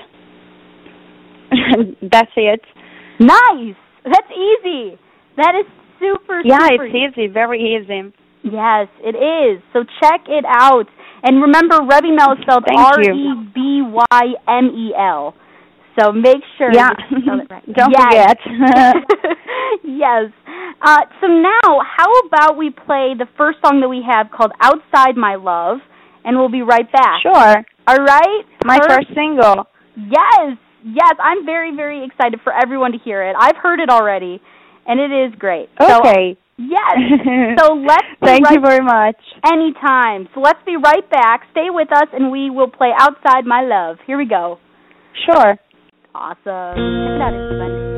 that's it. Nice! That's easy. That is super, yeah, super it's easy, very easy. Yes, it is. So check it out. And remember, Rebby Mel is spelled R E B Y M E L. So make sure yeah. you spell it right. Don't yes. forget. Yes. Uh, so now, how about we play the first song that we have called Outside My Love, and we'll be right back. Sure. All right? My first, first single. Yes. Yes, I'm very, very excited for everyone to hear it. I've heard it already, and it is great. Okay. So, yes. So let's Thank right you very much. Anytime. So let's be right back. Stay with us, and we will play Outside My Love. Here we go. Sure. Awesome. Check it out, everybody.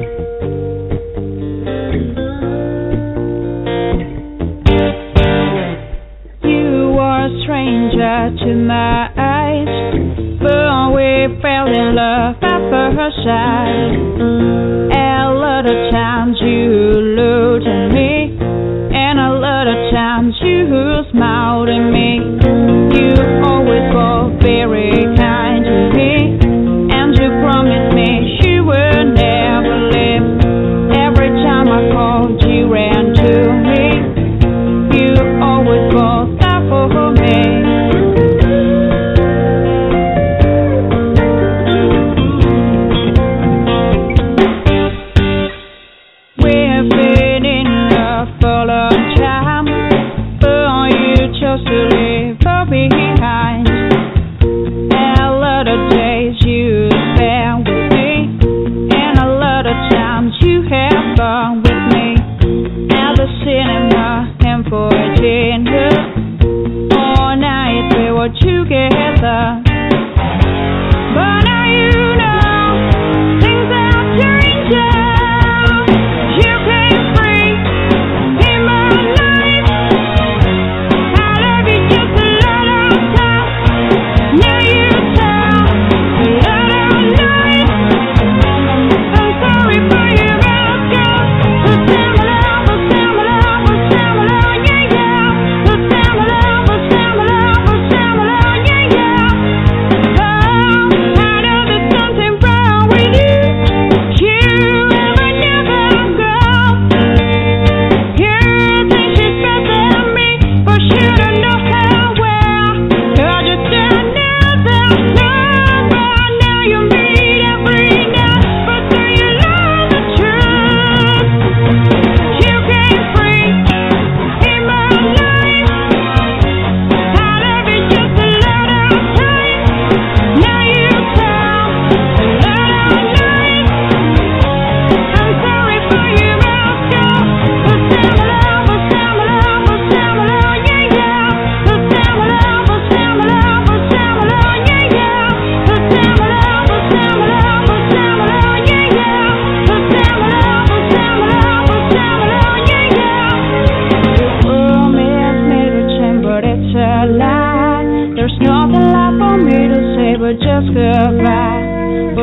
You are a stranger to my eyes, but we fell in love at first sight. A lot of times you looked at me, and a lot of times you smiled at me. You always were very kind to me, and you promised me you would never leave. Every time I called, you ran to me. You always were there for me. We've been in love for a long time, but you chose to leave her behind. A lot of days you spent with me, and a lot of times you have gone with me. At the cinema and for dinner, all night we were together. But now you know things are changing. You came free in my life. I love you just a lot of time. Now you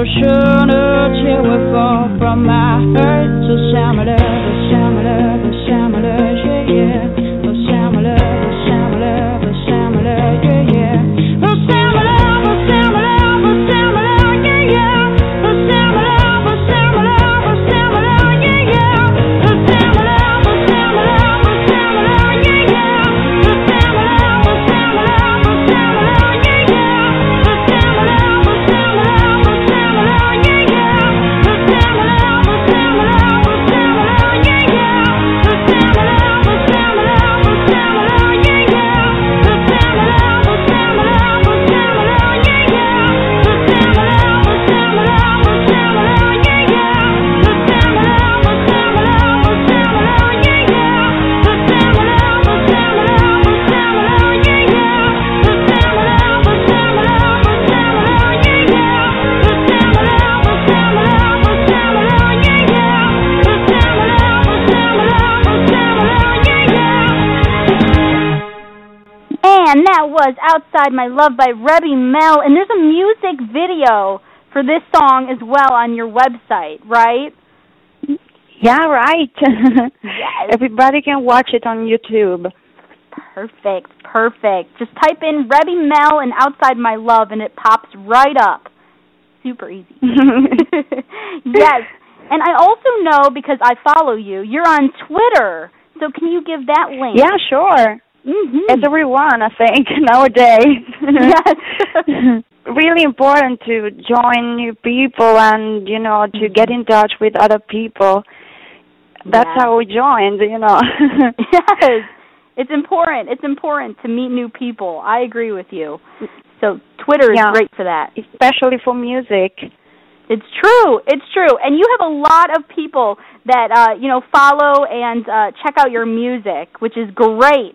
ocean, a chill will fall from my heart. So shamala, shamala, shamala, yeah, yeah. Oh, shamala, shamala, shamala, yeah, yeah. Oh, shamala, shamala, shamala, yeah, yeah. Oh, shamala, shamala, shamala, yeah, yeah. Oh, shamala, shamala, shamala, yeah, yeah. Oh, shamala, shamala, shamala, yeah, yeah. Oh, shamala, shamala, shamala, yeah, yeah. Oh, shamala, shamala, shamala, yeah, yeah. Oh, shamala, shamala, shamala, yeah, yeah. Oh, shamala, shamala, shamala, yeah, yeah. Oh, shamala, shamala, shamala, yeah, yeah. Oh, shamala, shamala, shamala, yeah, yeah. Oh, shamala, shamala, shamala, yeah, yeah. Oh, shamala, shamala, shamala, yeah, yeah. Oh, shamala, shamala, shamala, yeah, yeah. Oh, shamala, shamala, shamala, yeah, yeah. And that was Outside My Love by Rebby Mel. And there's a music video for this song as well on your website, right? Yeah, right. Yes. Everybody can watch it on YouTube. Perfect, perfect. Just type in Rebby Mel and Outside My Love and it pops right up. Super easy. Yes. And I also know, because I follow you, you're on Twitter. So can you give that link? Yeah, sure. Mm-hmm. As everyone, I think, nowadays. Yes. Really important to join new people and, you know, to get in touch with other people. That's Yeah. how we joined, you know. Yes. It's important. It's important to meet new people. I agree with you. So Twitter is Yeah. great for that. Especially for music. It's true. It's true. And you have a lot of people that, uh, you know, follow and uh, check out your music, which is great.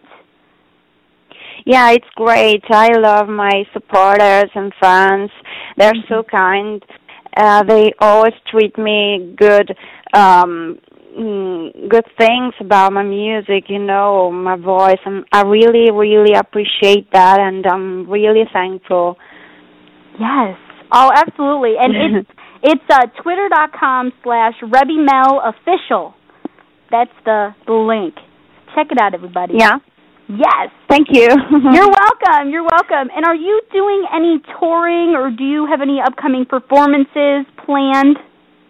Yeah, it's great. I love my supporters and fans. They're so kind. Uh, they always treat me good, um, mm, good things about my music, you know, my voice. And I really, really appreciate that, and I'm really thankful. Yes. Oh, absolutely. And it's it's uh, twitter.com slash Rebby Mel official. That's the, the link. Check it out, everybody. Yeah. Yes. Thank you. You're welcome. You're welcome. And are you doing any touring, or do you have any upcoming performances planned?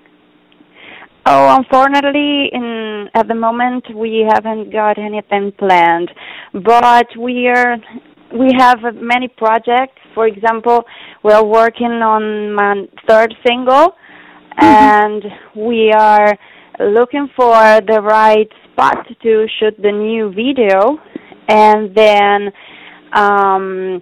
Oh, unfortunately, in at the moment we haven't got anything planned, but we are we have many projects. For example, we're working on my third single, mm-hmm. and we are looking for the right spot to shoot the new video. And then um,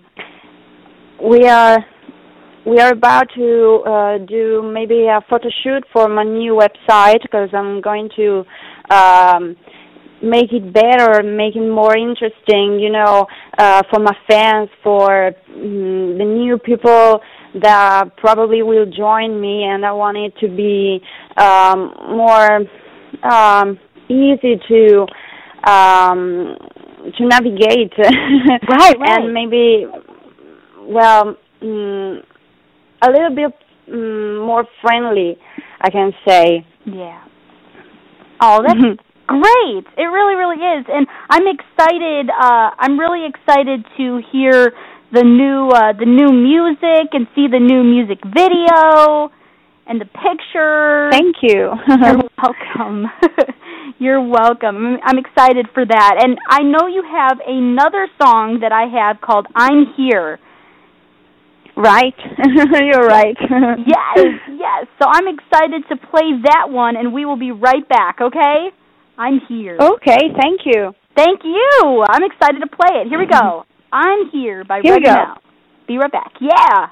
we are we are about to uh, do maybe a photo shoot for my new website, because I'm going to um, make it better, make it more interesting, you know, uh, for my fans, for um, the new people that probably will join me, and I want it to be um, more um, easy to. Um, to navigate. Right, right. And maybe, well, um, a little bit um, more friendly, I can say. Yeah. Oh, that's great. It really, really is. And I'm excited, uh, I'm really excited to hear the new, uh, the new music and see the new music video and the pictures. Thank you. You're welcome. You're welcome. I'm excited for that. And I know you have another song that I have called I'm Here. Right. You're right. Yes, yes. So I'm excited to play that one, and we will be right back, okay? I'm Here. Okay, thank you. Thank you. I'm excited to play it. Here we go. I'm Here by Here Rebby Mel. Be right back. Yeah.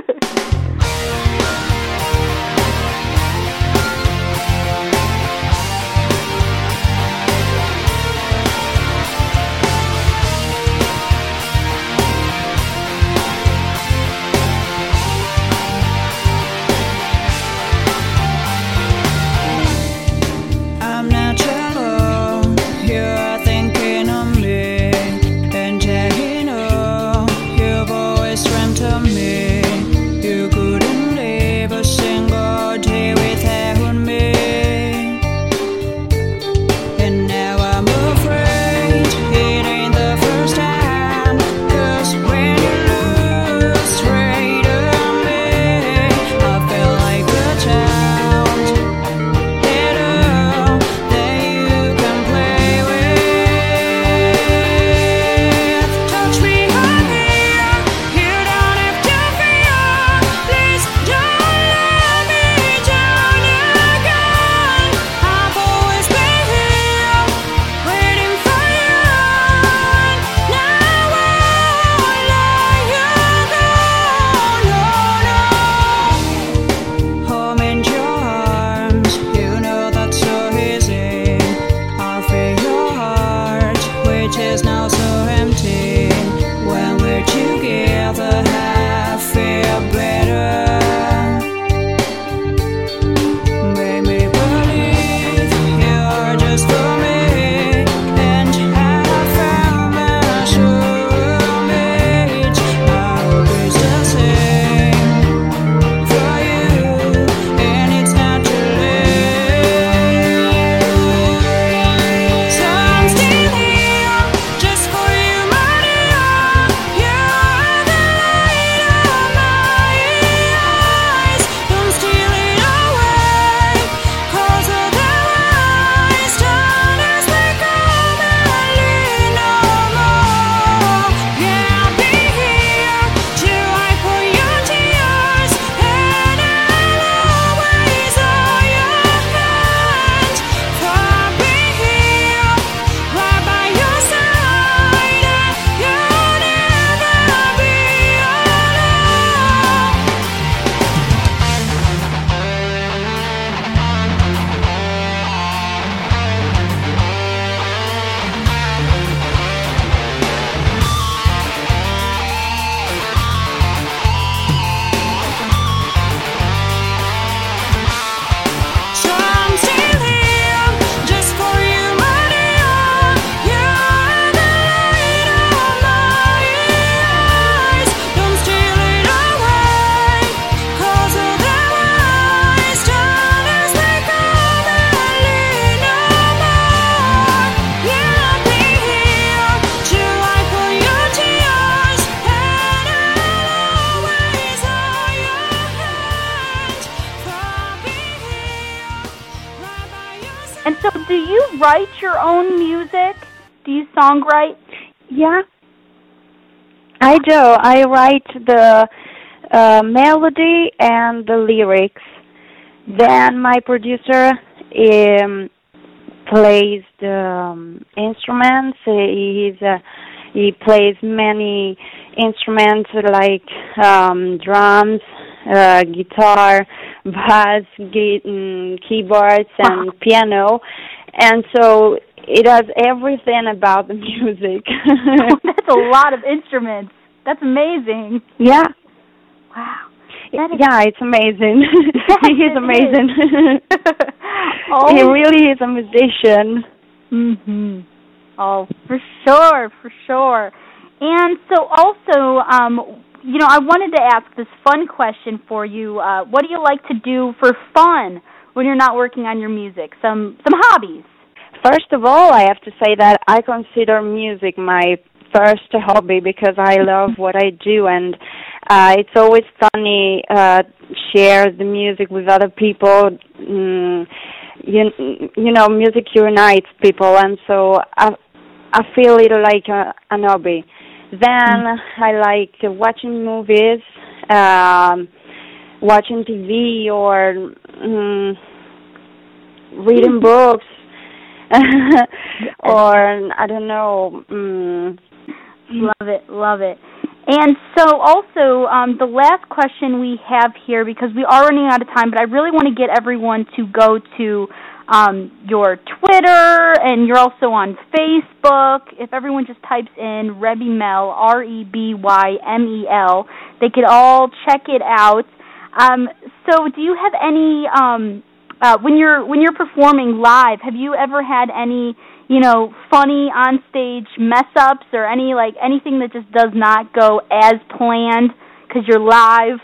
I'm not alone. You're thinking of me, and yeah, you know you've always dreamt of me. You could which is now so empty. When we're together, I feel better. Make me believe you're just for me, and I found my soulmate. I'll be the same for you, and it's not too late. So I'm still here just for you, my dear. You're the light of my eyes. Don't steal it away, 'cause otherwise darkness will come and leave no more. Yeah, I'll be here to wipe all your tears, and I'll always hold your hand. For I'll be here right by your side, and you'll never be alone. So I'm still here just for you, my dear. You're the light of my eyes. Don't steal it away, 'cause otherwise darkness will come and leave no more. Yeah, I'll be here to wipe all your tears, and I'll always hold your hand. For I'll be here right by your side. And so, do you write your own music? Do you songwrite? Yeah, I do. I write the uh, melody and the lyrics. Then my producer um, plays the um, instruments. He's uh, he plays many instruments like um, drums, uh, guitar, bass, gui- mm, keyboards, and piano. And so it does everything about the music. That's a lot of instruments. That's amazing. Yeah. Wow. Yeah, it's amazing. He is it amazing. Oh. He really is a musician. Mhm. Oh, for sure, for sure. And so, also, um, you know, I wanted to ask this fun question for you. Uh, what do you like to do for fun when you're not working on your music? Some some hobbies. First of all, I have to say that I consider music my first hobby because I love what I do, and uh, it's always funny uh, share the music with other people. Mm, you you know, music unites people, and so I I feel it like a, an hobby. Then mm. I like watching movies, um, watching T V, or mm, reading books. Or I don't know. Mm. Love it, love it. And so also, um, the last question we have here, because we are running out of time, but I really want to get everyone to go to um, your Twitter, and you're also on Facebook. If everyone just types in Rebby Mel, R E B Y M E L, they could all check it out. Um, so do you have any... Um, Uh, when you're when you're performing live, have you ever had any, you know, funny on-stage mess-ups or any like anything that just does not go as planned because you're live?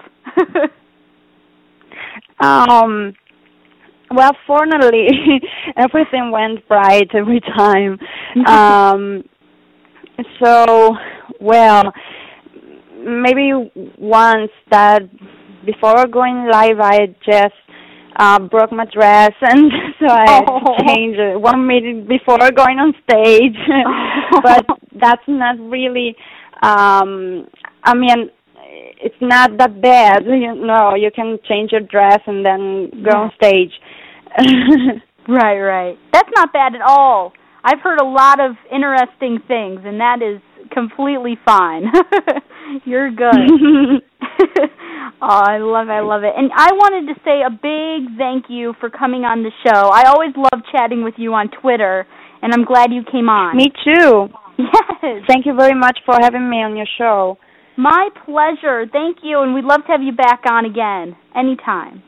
um. Well, fortunately, everything went right every time. um. So, well, maybe once that before going live, I just Uh, broke my dress, and so I oh. changed it one minute before going on stage. But that's not really, um, I mean, it's not that bad. You know, you can change your dress and then go on stage. Right, right. That's not bad at all. I've heard a lot of interesting things, and that is completely fine. You're good. Oh, I love it, I love it. And I wanted to say a big thank you for coming on the show. I always love chatting with you on Twitter, and I'm glad you came on. Me too. Yes. Thank you very much for having me on your show. My pleasure. Thank you, and we'd love to have you back on again anytime.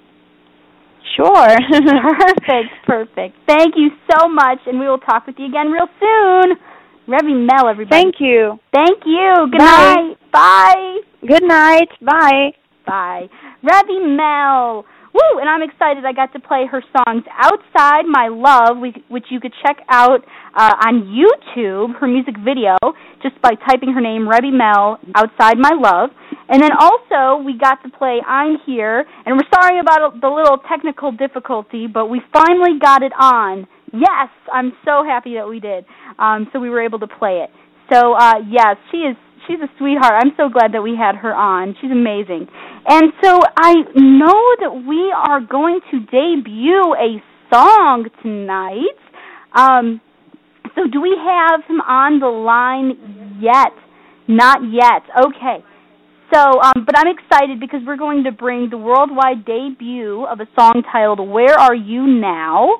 Sure. Perfect, perfect. Thank you so much, and we will talk with you again real soon. Rebby Mel, everybody. Thank you. Thank you. Good Bye. night. Bye. Good night. Bye. Bye. Rebby Mel. Woo! And I'm excited I got to play her songs Outside My Love, which you could check out uh, on YouTube, her music video, just by typing her name, Rebby Mel, Outside My Love. And then also we got to play I'm Here, and we're sorry about the little technical difficulty, but we finally got it on. Yes, I'm so happy that we did. Um, so we were able to play it. So, uh, yes, she is she's a sweetheart. I'm so glad that we had her on. She's amazing. And so I know that we are going to debut a song tonight. Um, so do we have him on the line yet? Not yet. Okay. So, um, but I'm excited because we're going to bring the worldwide debut of a song titled Where Are You Now?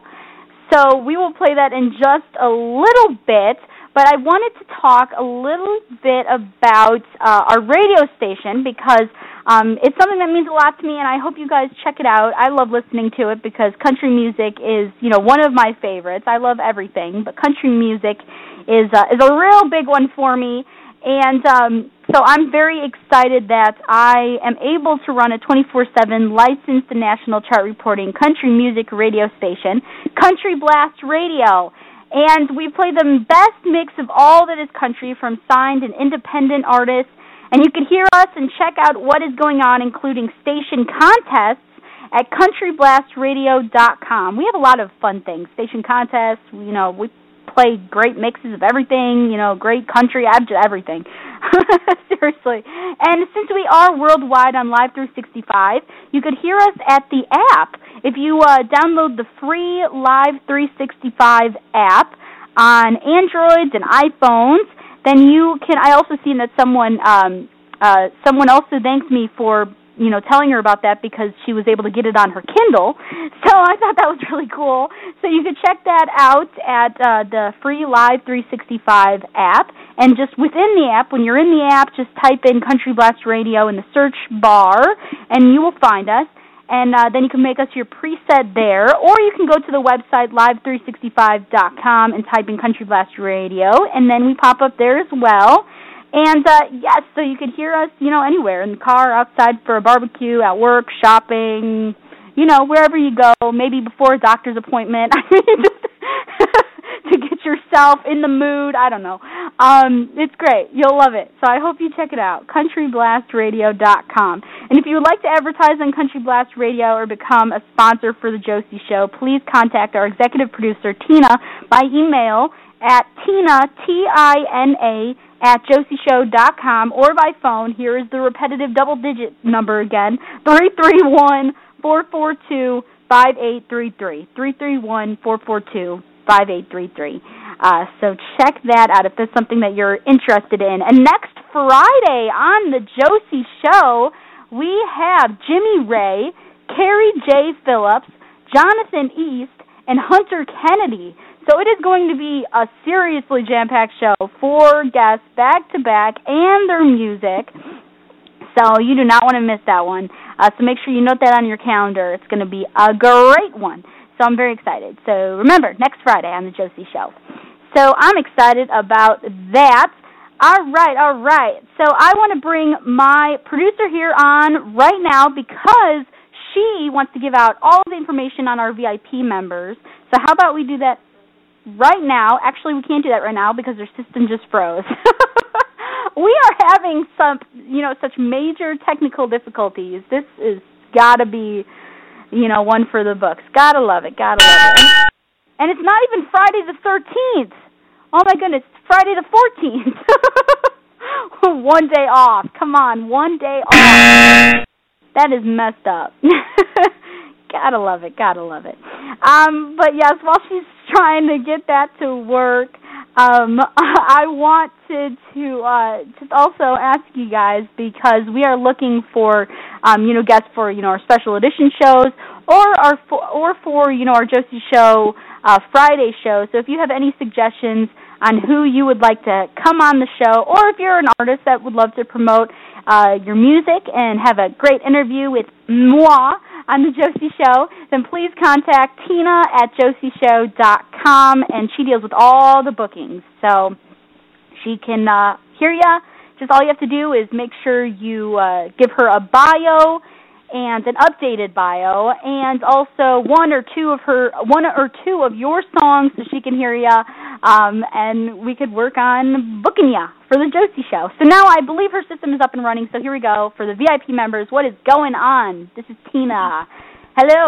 So we will play that in just a little bit, but I wanted to talk a little bit about uh, our radio station because um, it's something that means a lot to me, and I hope you guys check it out. I love listening to it because country music is, you know, one of my favorites. I love everything, but country music is uh, is a real big one for me. And um, so I'm very excited that I am able to run a twenty-four seven licensed and national chart reporting country music radio station, Country Blast Radio. And we play the best mix of all that is country from signed and independent artists. And you can hear us and check out what is going on, including station contests, at country blast radio dot com. We have a lot of fun things. Station contests, you know, we play great mixes of everything, you know, great country, everything. Seriously. And since we are worldwide on Live three sixty-five, you could hear us at the app. If you uh, download the free Live three sixty-five app on Androids and iPhones, then you can, I also seen that someone, um, uh, someone also thanked me for, you know, telling her about that because she was able to get it on her Kindle. So I thought that was really cool. So you could check that out at uh, the free Live three sixty-five app. And just within the app, when you're in the app, just type in Country Blast Radio in the search bar, and you will find us. And uh, then you can make us your preset there. Or you can go to the website, live three sixty-five dot com, and type in Country Blast Radio. And then we pop up there as well. And, uh, yes, so you could hear us, you know, anywhere, in the car, outside for a barbecue, at work, shopping, you know, wherever you go, maybe before a doctor's appointment. I mean, just to get yourself in the mood. I don't know. Um, it's great. You'll love it. So I hope you check it out, country blast radio dot com. And if you would like to advertise on Country Blast Radio or become a sponsor for The Josie Show, please contact our executive producer, Tina, by email at Tina, T I N A, at josie show dot com, or by phone. Here is the repetitive double-digit number again, three three one, four four two, five eight three three, three three one, four four two, five eight three three. Uh, so check that out if there's something that you're interested in. And next Friday on The Josie Show, we have Jimmy Ray, Carrie J. Phillips, Jonathan East, and Hunter Kennedy. So it is going to be a seriously jam-packed show, four guests back-to-back, and their music. So you do not want to miss that one. Uh, so make sure you note that on your calendar. It's going to be a great one. So I'm very excited. So remember, next Friday on The Josie Show. So I'm excited about that. All right, all right. So I want to bring my producer here on right now because she wants to give out all the information on our V I P members. So how about we do that right now? Actually, we can't do that right now because our system just froze. We are having some, you know, such major technical difficulties. This is got to be, you know, one for the books. Gotta love it, gotta love it. And, and it's not even Friday the thirteenth. Oh, my goodness, Friday the fourteenth. One day off. Come on, one day off. That is messed up. Gotta love it, gotta love it. Um, but yes, while she's trying to get that to work, um, I wanted to uh, just also ask you guys, because we are looking for, um, you know, guests for, you know, our special edition shows, or our for, or for, you know, our Josie Show uh, Friday show. So if you have any suggestions on who you would like to come on the show, or if you're an artist that would love to promote uh, your music and have a great interview with moi on the Josie Show, then please contact Tina at josie show dot com, and she deals with all the bookings. So she can uh, hear ya. Just all you have to do is make sure you uh, give her a bio and an updated bio, and also one or two of her, one or two of your songs, so she can hear ya, um, and we could work on booking ya for the Josie Show. So now I believe her system is up and running. So here we go for the V I P members. What is going on? This is Tina. Hello.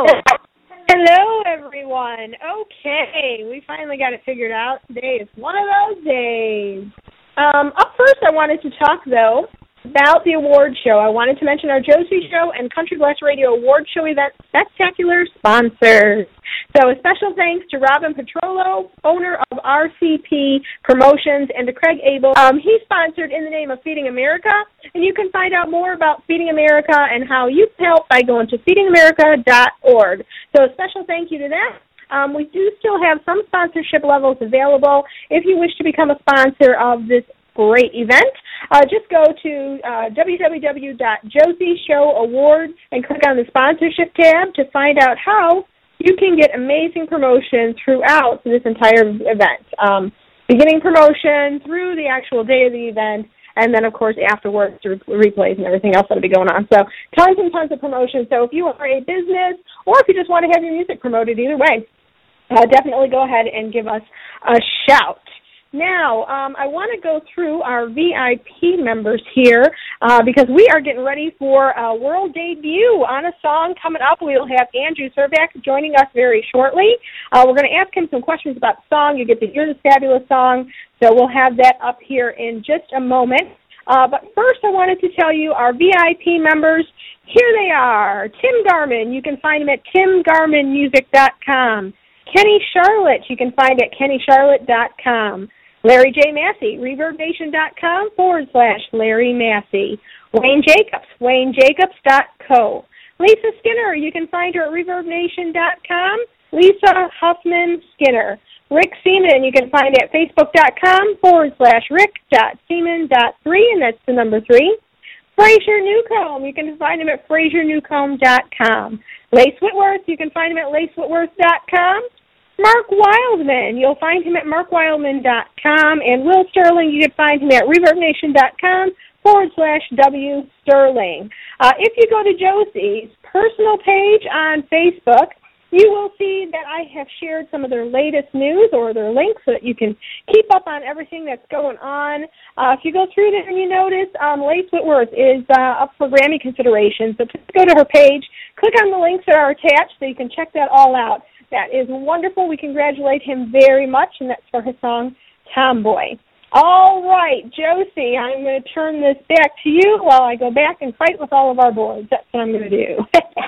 Hello, everyone. Okay, we finally got it figured out. Today is one of those days. Um, up first, I wanted to talk though about the award show. I wanted to mention our Josie Show and Country Blast Radio Award Show event spectacular sponsors. So a special thanks to Robin Petrolo, owner of R C P Promotions, and to Craig Abel. Um, he sponsored In the Name of Feeding America, and you can find out more about Feeding America and how you can help by going to feeding america dot org. So a special thank you to that. Um, we do still have some sponsorship levels available. If you wish to become a sponsor of this great event, uh, just go to uh, w w w dot josie show awards and click on the sponsorship tab to find out how you can get amazing promotion throughout this entire event. Um, beginning promotion through the actual day of the event, and then, of course, afterwards, re- replays and everything else that will be going on. So tons and tons of promotion. So if you are a business or if you just want to have your music promoted, either way, uh, definitely go ahead and give us a shout. Now, um, I want to go through our V I P members here uh, because we are getting ready for a world debut on a song coming up. We'll have Andrew Servac joining us very shortly. Uh, we're going to ask him some questions about the song. You get to hear this fabulous song, so we'll have that up here in just a moment. Uh, but first, I wanted to tell you our V I P members. Here they are. Tim Garman. You can find him at tim garman music dot com. Kenny Charlotte. You can find at kenny charlotte dot com. Larry J. Massey, reverbnation.com forward slash Larry Massey. Wayne Jacobs, wayne jacobs dot co. Lisa Skinner, you can find her at reverb nation dot com. Lisa Huffman Skinner. Rick Seaman, you can find at facebook.com forward slash rick.seaman.three, and that's the number three. Fraser Newcomb, you can find him at fraser newcomb dot com. Lace Whitworth, you can find him at lace whitworth dot com. Mark Wildman, you'll find him at mark wildman dot com, and Will Sterling, you can find him at reverbnation.com forward slash W Sterling. Uh, if you go to Josie's personal page on Facebook, you will see that I have shared some of their latest news or their links so that you can keep up on everything that's going on. Uh, if you go through there and you notice um, Lace Whitworth is uh, up for Grammy consideration, so please go to her page, click on the links that are attached so you can check that all out. That is wonderful. We congratulate him very much, and that's for his song, Tomboy. All right, Josie, I'm going to turn this back to you while I go back and fight with all of our boards. That's what I'm going to do.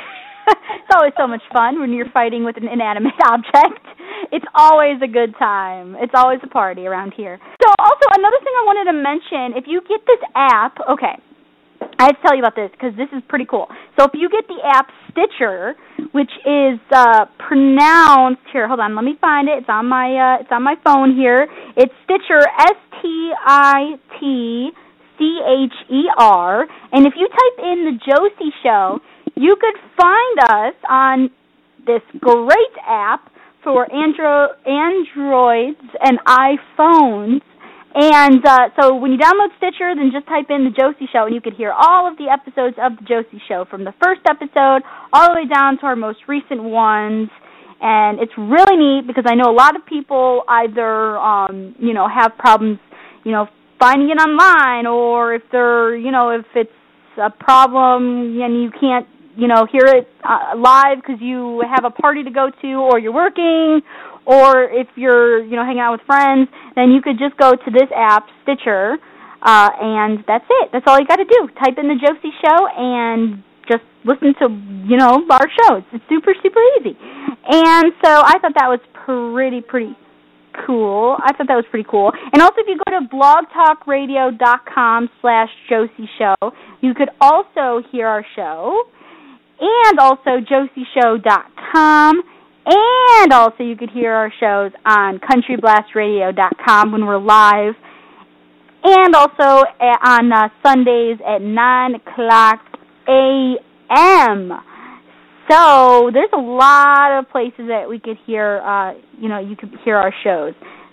It's always so much fun when you're fighting with an inanimate object. It's always a good time. It's always a party around here. So also, another thing I wanted to mention, if you get this app, okay, I have to tell you about this because this is pretty cool. So if you get the app Stitcher, which is uh, pronounced here, hold on, let me find it. It's on my uh, it's on my phone here. It's Stitcher, S T I T C H E R, and if you type in the Josie Show, you could find us on this great app for Andro- Androids and iPhones. And uh, so when you download Stitcher, then just type in The Josie Show, and you could hear all of the episodes of The Josie Show, from the first episode all the way down to our most recent ones. And it's really neat because I know a lot of people either, um, you know, have problems, you know, finding it online, or if they're, you know, if it's a problem and you can't, you know, hear it uh, live because you have a party to go to or you're working, or if you're, you know, hanging out with friends, then you could just go to this app, Stitcher, uh, and that's it. That's all you got to do. Type in The Josie Show and just listen to, you know, our shows. It's super, super easy. And so I thought that was pretty, pretty cool. I thought that was pretty cool. And also, if you go to blogtalkradio.com slash Josie Show, you could also hear our show, and also josie show dot com. And also you could hear our shows on country blast radio dot com when we're live. And also on uh, Sundays at nine o'clock a.m. So there's a lot of places that we could hear, uh, you know, you could hear our shows.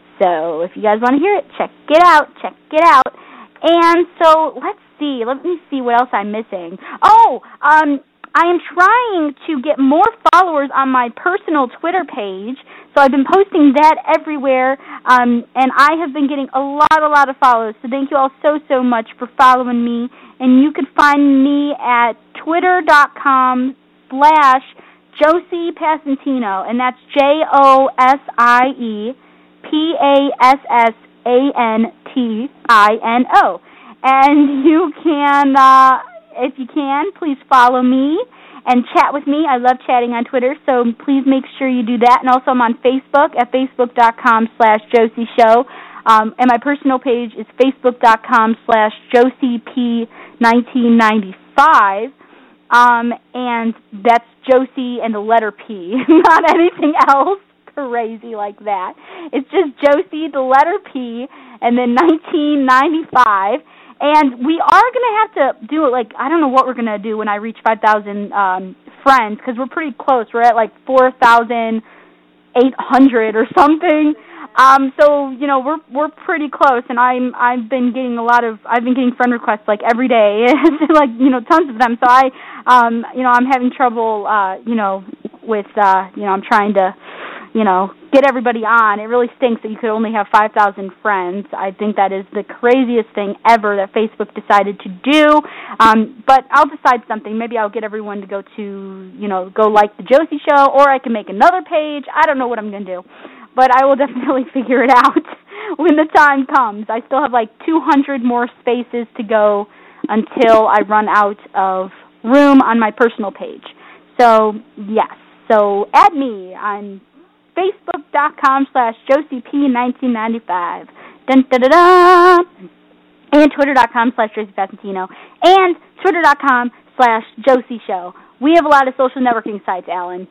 So if you guys want to hear it, check it out, check it out. And so let's see, let me see what else I'm missing. Oh, um, I am trying to get more followers on my personal Twitter page. So I've been posting that everywhere, um, and I have been getting a lot, a lot of followers. So thank you all so, so much for following me. And you can find me at twitter.com slash Josie Passantino, and that's J O S I E P A S S A N T I N O. And you can, uh, if you can, please follow me and chat with me. I love chatting on Twitter, so please make sure you do that. And also I'm on Facebook at facebook.com slash Josie Show. Um, and my personal page is facebook.com slash Josie P nineteen ninety-five. Um, and that's Josie and the letter P, not anything else crazy like that. It's just Josie, the letter P, and then nineteen ninety-five. And we are going to have to do it, like, I don't know what we're going to do when I reach five thousand um, friends, because we're pretty close. We're at, like, four thousand eight hundred or something. Um, so, you know, we're we're pretty close, and I'm, I've been getting a lot of, I've been getting friend requests, like, every day, like, you know, tons of them. So I, um, you know, I'm having trouble, uh, you know, with, uh, you know, I'm trying to, you know, get everybody on. It really stinks that you could only have five thousand friends. I think that is the craziest thing ever that Facebook decided to do. Um, but I'll decide something. Maybe I'll get everyone to go to, you know, go like the Josie Show, or I can make another page. I don't know what I'm going to do. But I will definitely figure it out when the time comes. I still have like two hundred more spaces to go until I run out of room on my personal page. So, yes. So, add me on facebook.com slash Josie P nineteen ninety-five. Dun, da, da, da. And twitter.com slash Josie Passantino. And twitter.com slash Josie Show. We have a lot of social networking sites, Alan.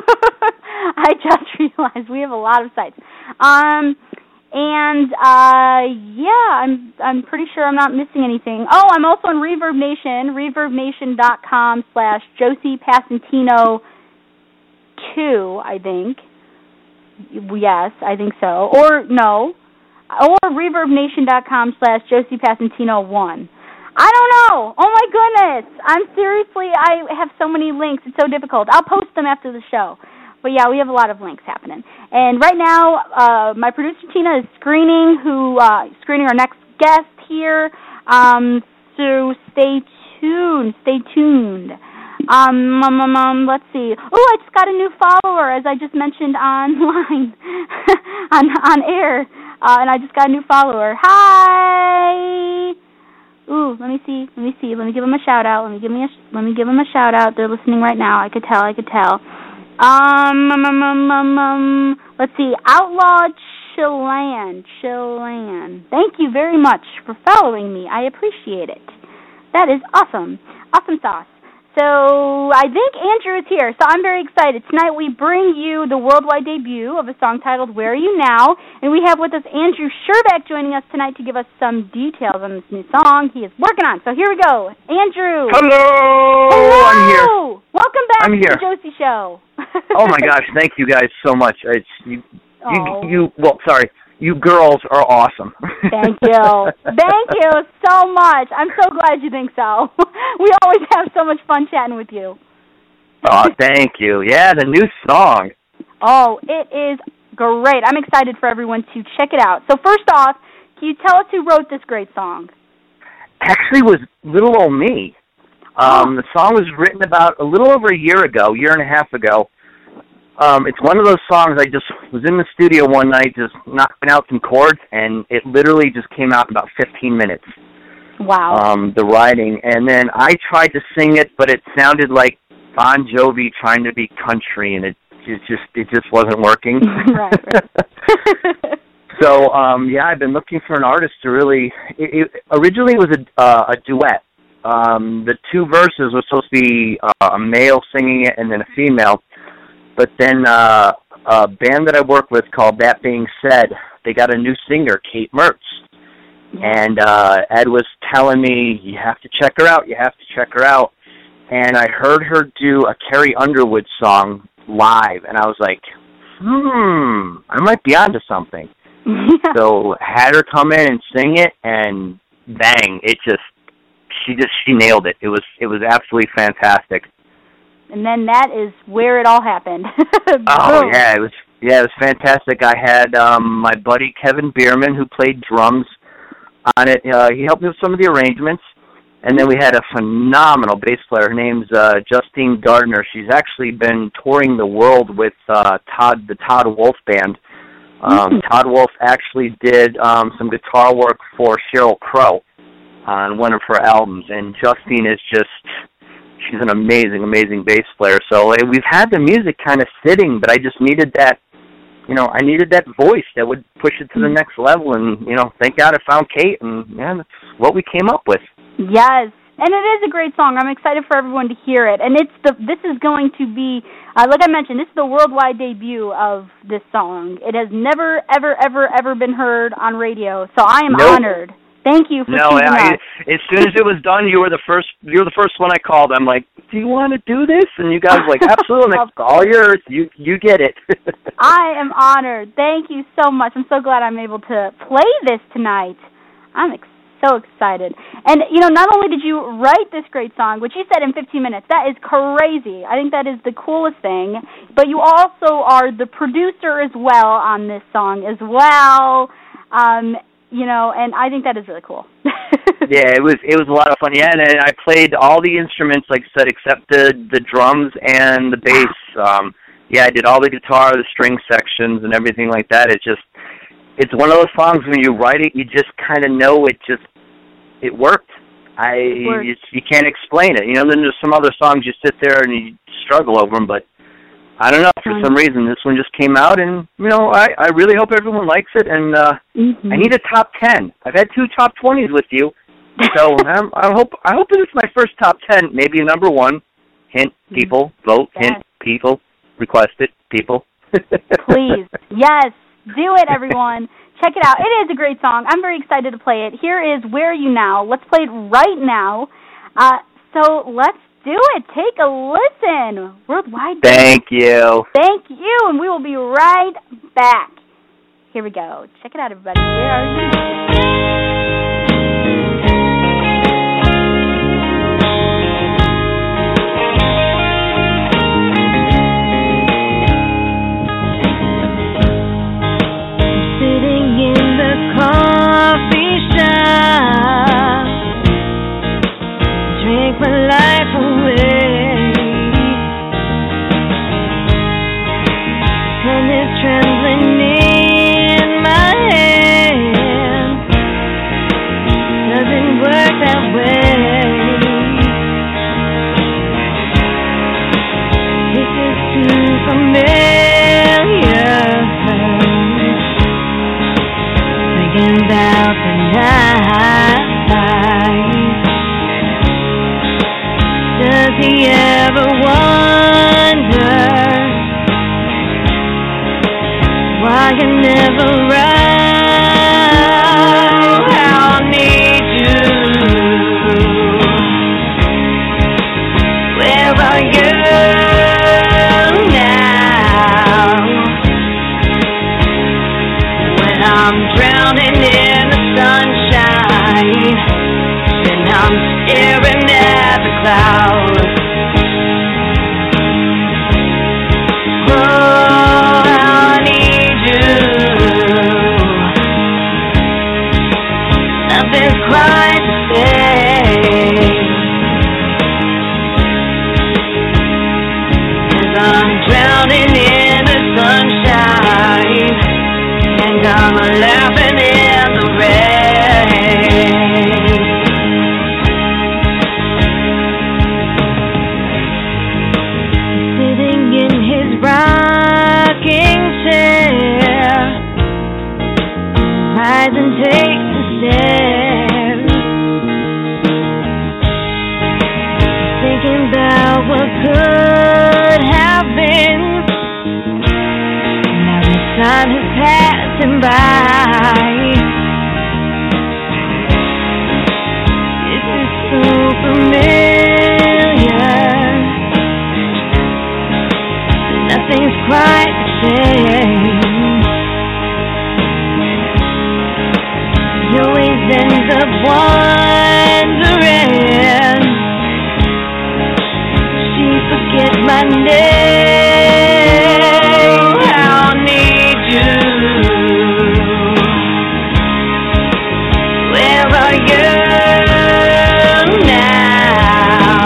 I just realized we have a lot of sites. Um, and, uh, yeah, I'm I'm pretty sure I'm not missing anything. Oh, I'm also on Reverb Nation, reverbnation.com slash Josie Passantino two, I think. Yes, I think so. Or, no. Or reverbnation.com slash Josie Passantino one. I don't know. Oh, my goodness. I'm seriously, I have so many links. It's so difficult. I'll post them after the show. But, yeah, we have a lot of links happening. And right now, uh, my producer, Tina, is screening who uh, screening our next guest here. Um, so stay tuned. Stay tuned. Um, um, um, um, let's see. Oh, I just got a new follower, as I just mentioned online, on on air. Uh, and I just got a new follower. Hi! Ooh, let me see, let me see, let me give them a shout out. Let me give me a, let me give them a shout out. They're listening right now. I could tell, I could tell. Um, um, um, um, um, um let's see, Outlaw Chilan, Chilan. Thank you very much for following me. I appreciate it. That is awesome, awesome sauce. So I think Andrew is here, so I'm very excited. Tonight we bring you the worldwide debut of a song titled Where Are You Now? And we have with us Andrew Sherback joining us tonight to give us some details on this new song he is working on. So here we go. Andrew. Hello. Hello. I'm here. Welcome back I'm here. to the Josie Show. Oh, my gosh. Thank you guys so much. It's you, you, oh. you, well, sorry. You girls are awesome. Thank you. Thank you so much. I'm so glad you think so. We always have so much fun chatting with you. Oh, thank you. Yeah, the new song. Oh, it is great. I'm excited for everyone to check it out. So first off, can you tell us who wrote this great song? Actually, was little old me. Um, the song was written about a little over a year ago, year and a half ago. Um, it's one of those songs I just was in the studio one night just knocking out some chords, and it literally just came out in about fifteen minutes. Wow. Um, the writing. And then I tried to sing it, but it sounded like Bon Jovi trying to be country, and it, it just it just wasn't working. Right. right. So, um, yeah, I've been looking for an artist to really... It, it, originally, it was a, uh, a duet. Um, the two verses were supposed to be uh, a male singing it and then a female. But then uh, a band that I work with called That Being Said, they got a new singer, Kate Mertz. And uh, Ed was telling me, you have to check her out, you have to check her out. And I heard her do a Carrie Underwood song live, and I was like, hmm, I might be onto something. Yeah. So had her come in and sing it, and bang, it just, she just, she nailed it. It was, it was absolutely fantastic. And then that is where it all happened. Oh, yeah, it was, yeah, it was fantastic. I had um, my buddy Kevin Bierman, who played drums on it. Uh, he helped me with some of the arrangements. And then we had a phenomenal bass player. Her name's uh, Justine Gardner. She's actually been touring the world with uh, Todd, the Todd Wolf Band. Um, mm-hmm. Todd Wolf actually did um, some guitar work for Sheryl Crow on one of her albums. And Justine is just, she's an amazing, amazing bass player. So uh, we've had the music kind of sitting, but I just needed that, you know, I needed that voice that would push it to the next level. And, you know, thank God I found Kate, and, yeah, that's what we came up with. Yes, and it is a great song. I'm excited for everyone to hear it. And it's the this is going to be, uh, like I mentioned, this is the worldwide debut of this song. It has never, ever, ever, ever been heard on radio, so I am nope. honored. Thank you for no, choosing I, us. As soon as it was done, you were the first. You were the first one I called. I'm like, do you want to do this? And you guys were like, absolutely. It's all yours. You you get it. I am honored. Thank you so much. I'm so glad I'm able to play this tonight. I'm excited. So excited. And, you know, not only did you write this great song, which you said in fifteen minutes, that is crazy. I think that is the coolest thing. But you also are the producer as well on this song as well. Um, you know, and I think that is really cool. Yeah, it was it was a lot of fun. Yeah, and I played all the instruments, like I said, except the, the drums and the bass. Um, yeah, I did all the guitar, the string sections, and everything like that. It just, it's one of those songs when you write it, you just kind of know it just, it worked. I it worked. You, you can't explain it. You know, then there's some other songs you sit there and you struggle over them, but I don't know, for some reason this one just came out, and, you know, I, I really hope everyone likes it, and uh, mm-hmm. I need a top ten. I've had two top twenties with you, so um, I hope I hope this is my first top ten, maybe number one. Hint, people, vote, yes. Hint, people, request it, people. Please, yes. Do it, everyone. Check it out. It is a great song. I'm very excited to play it. Here is Where Are You Now? Let's play it right now. Uh, so let's do it. Take a listen. Worldwide. Thank you. Thank you, and we will be right back. Here we go. Check it out, everybody. Where are you? Thinking about what could have been. ends up wondering. She forgets my name. How I need you. Where are you now?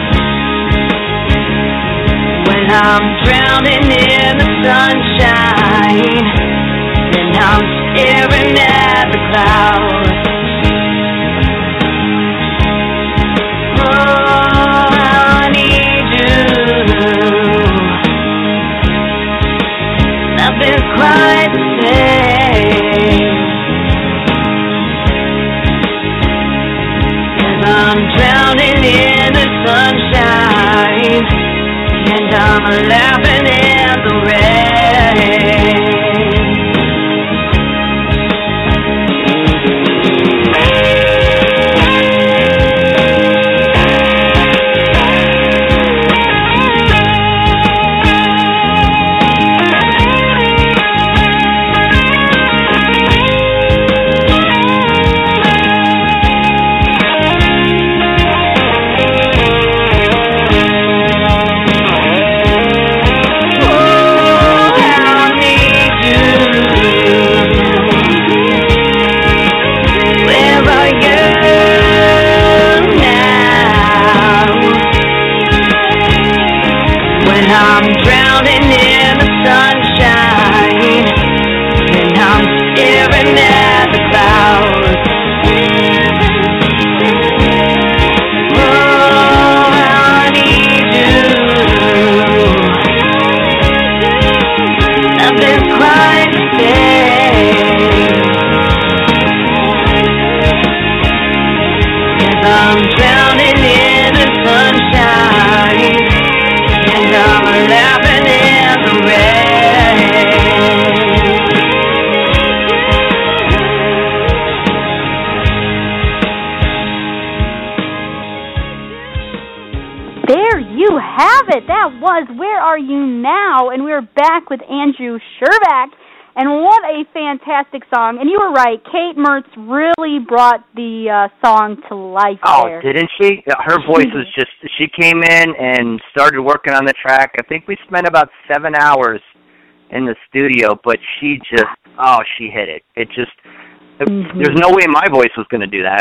When I'm drowning in the sunshine, and I'm staring at the clouds. Oh, how I need you. Nothing's quite the same. 'Cause I'm drowning in the sunshine, and I'm laughing in the rain. I'm drowning in the sunshine, and I'm staring at the clouds. Oh, how I need you. Nothing's quite the same. 'Cause I'm drowning in the sunshine, and I'm laughing in the rain. There you have it. That was Where Are You Now? And we're back with Andrew Sherbak. And what a fantastic song. And you were right. Kate Mertz really brought the uh, song to life Oh, there. didn't she? Her voice was just, she came in and started working on the track. I think we spent about seven hours in the studio, but she just, oh, she hit it. It just, mm-hmm. There's no way my voice was going to do that.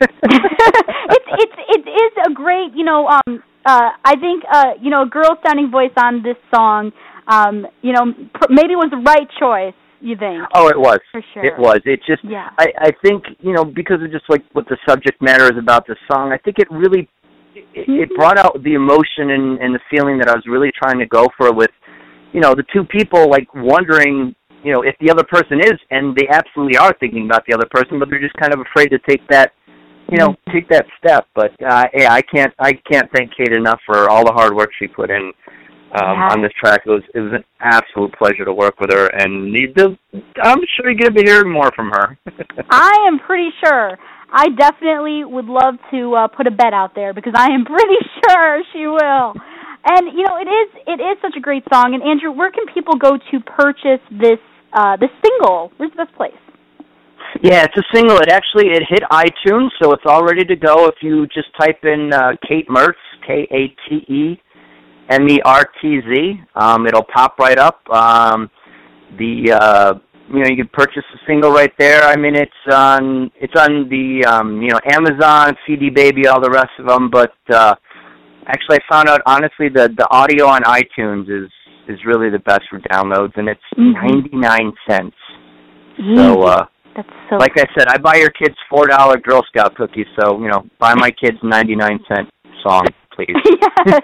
it's, it's, it is a great, you know, um, uh, I think, uh, you know, a girl-sounding voice on this song, um, you know, pr- maybe was the right choice. You think? Oh, it was. For sure. It was. It just, yeah. I, I think, you know, because of just like what the subject matter is about the song, I think it really, it, it brought out the emotion and, and the feeling that I was really trying to go for with, you know, the two people like wondering, you know, if the other person is, and they absolutely are thinking about the other person, but they're just kind of afraid to take that, you know, mm-hmm. take that step. But uh, yeah, I can't, I can't thank Kate enough for all the hard work she put in. Um, yeah. On this track. It was it was an absolute pleasure to work with her, and need to, I'm sure you're going to be hearing more from her. I am pretty sure. I definitely would love to uh, put a bet out there because I am pretty sure she will. And you know, it is it is such a great song. And Andrew, where can people go to purchase this uh, this single? Where's the best place? Yeah, it's a single. It actually it hit iTunes, so it's all ready to go. If you just type in uh, Kate Mertz, K A T E M E R T Z. Um, it'll pop right up. Um, the uh, you know you can purchase the single right there. I mean it's on it's on the um, you know Amazon, C D Baby, all the rest of them. But uh, actually, I found out honestly the the audio on iTunes is is really the best for downloads, and it's mm-hmm. ninety-nine cents. Mm-hmm. So uh, that's so. Like I said, I buy your kids four dollar Girl Scout cookies. So you know, buy my kids ninety-nine cent song. Please. Yes.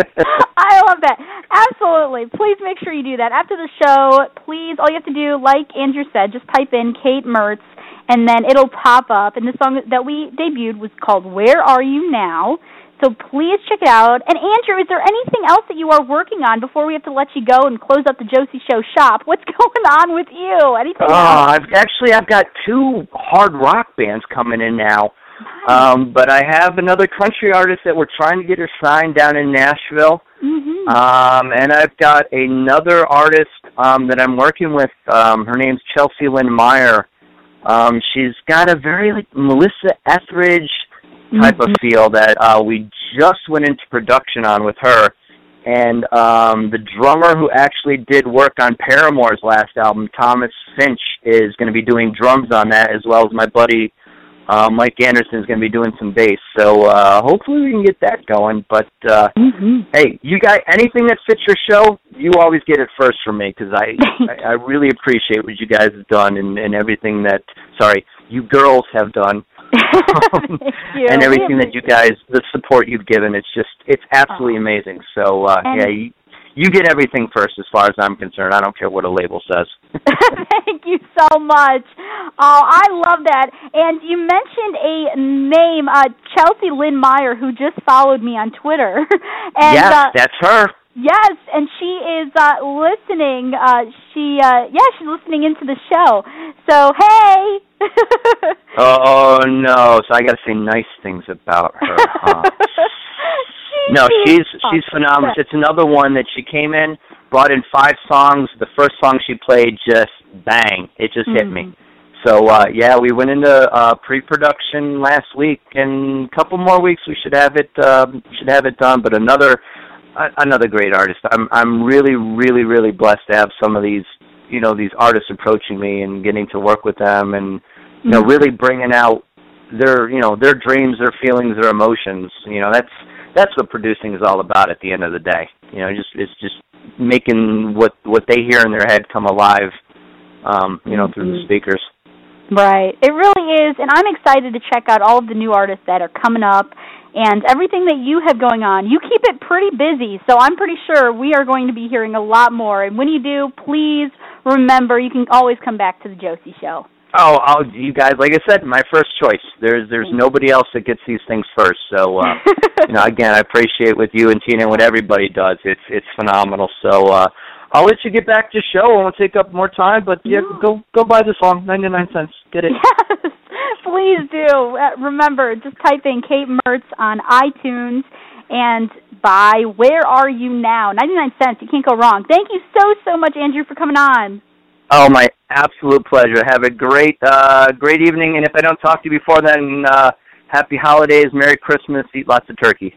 I love that. Absolutely. Please make sure you do that. After the show, please, all you have to do, like Andrew said, just type in Kate Mertz, and then it'll pop up. And the song that we debuted was called Where Are You Now? So please check it out. And Andrew, is there anything else that you are working on before we have to let you go and close up the Josie Show shop? What's going on with you? Anything Oh, else? I've actually I've got two hard rock bands coming in now. Um, but I have another country artist that we're trying to get her signed down in Nashville. Mm-hmm. Um, and I've got another artist um, that I'm working with. Um, her name's Chelsea Lynn Meyer. Um, she's got a very like Melissa Etheridge type mm-hmm. of feel that uh, we just went into production on with her. And um, the drummer who actually did work on Paramore's last album, Thomas Finch, is going to be doing drums on that, as well as my buddy uh, Mike Anderson is going to be doing some bass. So uh, hopefully we can get that going. But uh, mm-hmm. hey, you guys, anything that fits your show, you always get it first from me, because I, I I really appreciate what you guys have done and, and everything that, sorry, you girls have done. um, and everything that you guys, the support you've given, it's just, it's absolutely oh. amazing. So, uh, yeah, you, you get everything first as far as I'm concerned. I don't care what a label says. Thank you so much. Oh, I love that. And you mentioned a name, uh, Chelsea Lynn Meyer, who just followed me on Twitter. and, yes, uh, that's her. Yes, and she is uh, listening. Uh, she, uh, yeah, she's listening into the show. So, hey. oh, no. So I got to say nice things about her, huh? she no, she's she's phenomenal. It's another one that she came in, brought in five songs. The first song she played just bang. It just mm-hmm. hit me. So, uh, yeah, we went into uh, pre-production last week, and a couple more weeks we should have it uh, should have it done. But another another great artist. I'm I'm really really really blessed to have some of these you know these artists approaching me and getting to work with them, and you know really bringing out their you know their dreams, their feelings, their emotions. You know that's that's what producing is all about at the end of the day. You know, just it's just making what what they hear in their head come alive. Um, you know, mm-hmm. through the speakers. Right. It really is, and I'm excited to check out all of the new artists that are coming up and everything that you have going on. You keep it pretty busy, so I'm pretty sure we are going to be hearing a lot more. And when you do, please remember you can always come back to the Josie Show. Oh, I'll, you guys, like I said, my first choice. There's there's nobody else that gets these things first. So, uh, you know, again, I appreciate with you and Tina and what everybody does. It's it's phenomenal. So, uh, I'll let you get back to the show. I won't take up more time, but yeah, no. go go buy the song, ninety-nine cents. Get it. Yes, please do. Uh, remember, just type in Kate Mertz on iTunes and buy Where Are You Now? ninety-nine cents. You can't go wrong. Thank you so, so much, Andrew, for coming on. Oh, my absolute pleasure. Have a great uh, great evening, and if I don't talk to you before then, uh, happy holidays, Merry Christmas, eat lots of turkey.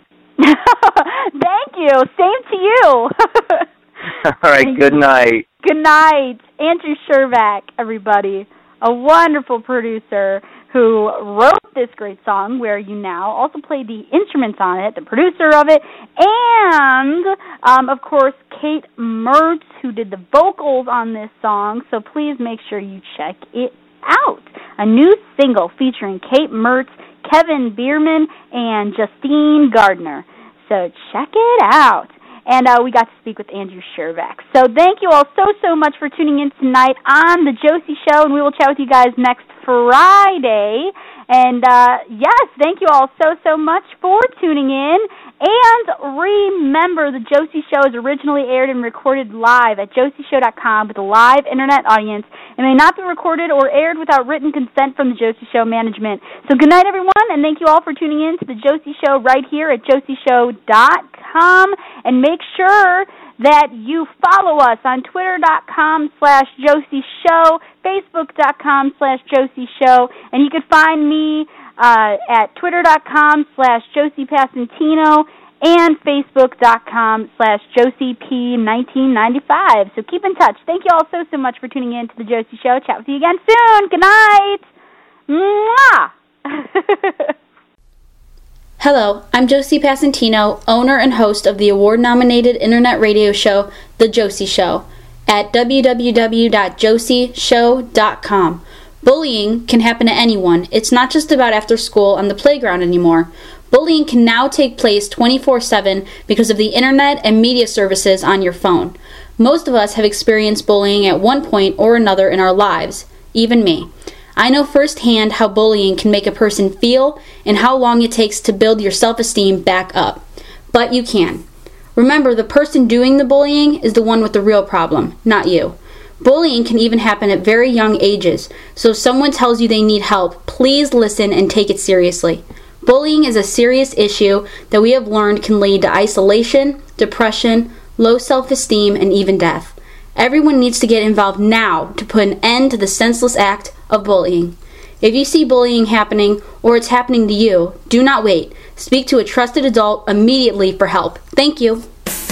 Thank you. Same to you. All right, Thank good you. night. Good night. Andrew Shervack, everybody, a wonderful producer who wrote this great song, Where Are You Now, also played the instruments on it, the producer of it, and, um, of course, Kate Mertz, who did the vocals on this song, so please make sure you check it out. A new single featuring Kate Mertz, Kevin Bierman, and Justine Gardner. So check it out. And uh, we got to speak with Andrew Shervack. So thank you all so, so much for tuning in tonight on The Josie Show, and we will chat with you guys next Friday. And, uh, yes, thank you all so, so much for tuning in. And remember, The Josie Show is originally aired and recorded live at josie show dot com with a live Internet audience and may not be recorded or aired without written consent from The Josie Show management. So good night, everyone, and thank you all for tuning in to The Josie Show right here at josie show dot com. And make sure that you follow us on twitter dot com slash Josie Show, facebook dot com slash Josie Show, and you can find me uh, at twitter dot com slash Josie Passantino and facebook dot com slash Josie P nineteen ninety-five. So keep in touch. Thank you all so, so much for tuning in to The Josie Show. Chat with you again soon. Good night. Mwah! Hello, I'm Josie Passantino, owner and host of the award-nominated internet radio show, The Josie Show, at w w w dot josie show dot com. Bullying can happen to anyone. It's not just about after school on the playground anymore. Bullying can now take place twenty-four seven because of the internet and media services on your phone. Most of us have experienced bullying at one point or another in our lives, even me. I know firsthand how bullying can make a person feel and how long it takes to build your self-esteem back up. But you can. Remember, the person doing the bullying is the one with the real problem, not you. Bullying can even happen at very young ages, so if someone tells you they need help, please listen and take it seriously. Bullying is a serious issue that we have learned can lead to isolation, depression, low self-esteem, and even death. Everyone needs to get involved now to put an end to the senseless act of bullying. If you see bullying happening or it's happening to you, do not wait. Speak to a trusted adult immediately for help. Thank you.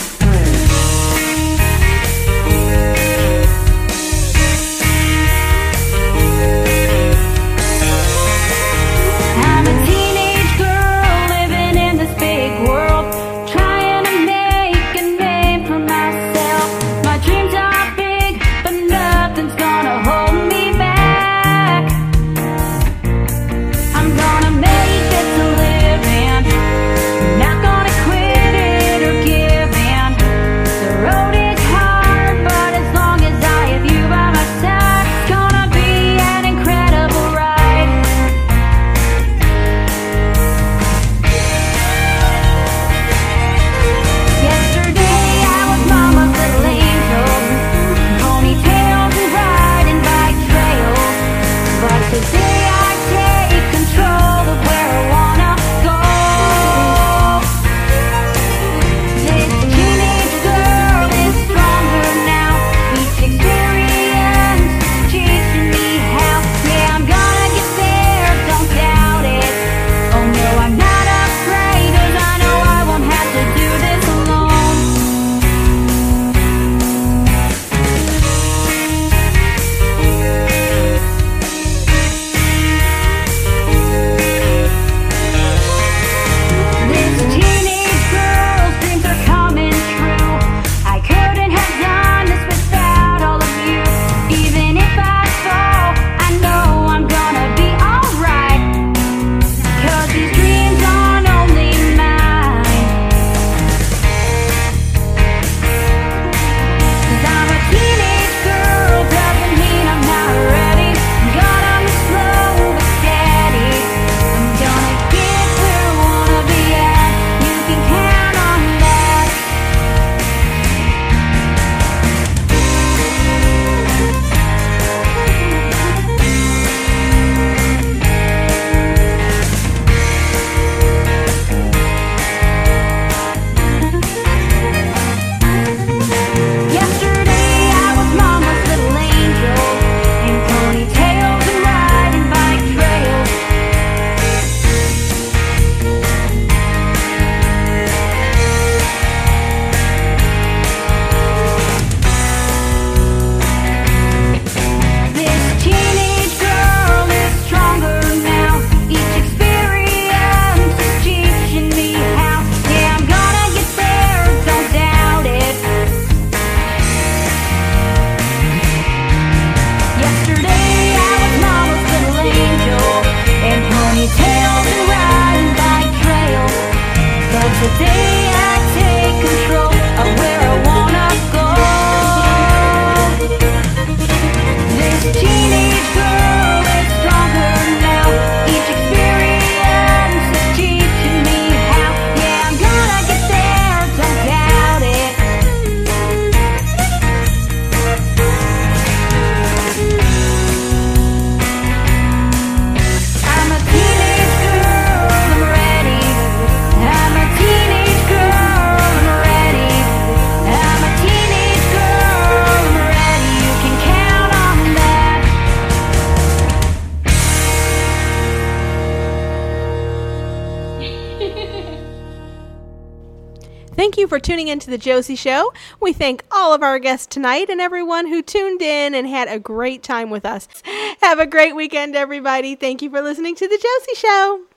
Thank you for tuning in to The Josie Show. We thank all of our guests tonight and everyone who tuned in and had a great time with us. Have a great weekend, everybody. Thank you for listening to The Josie Show.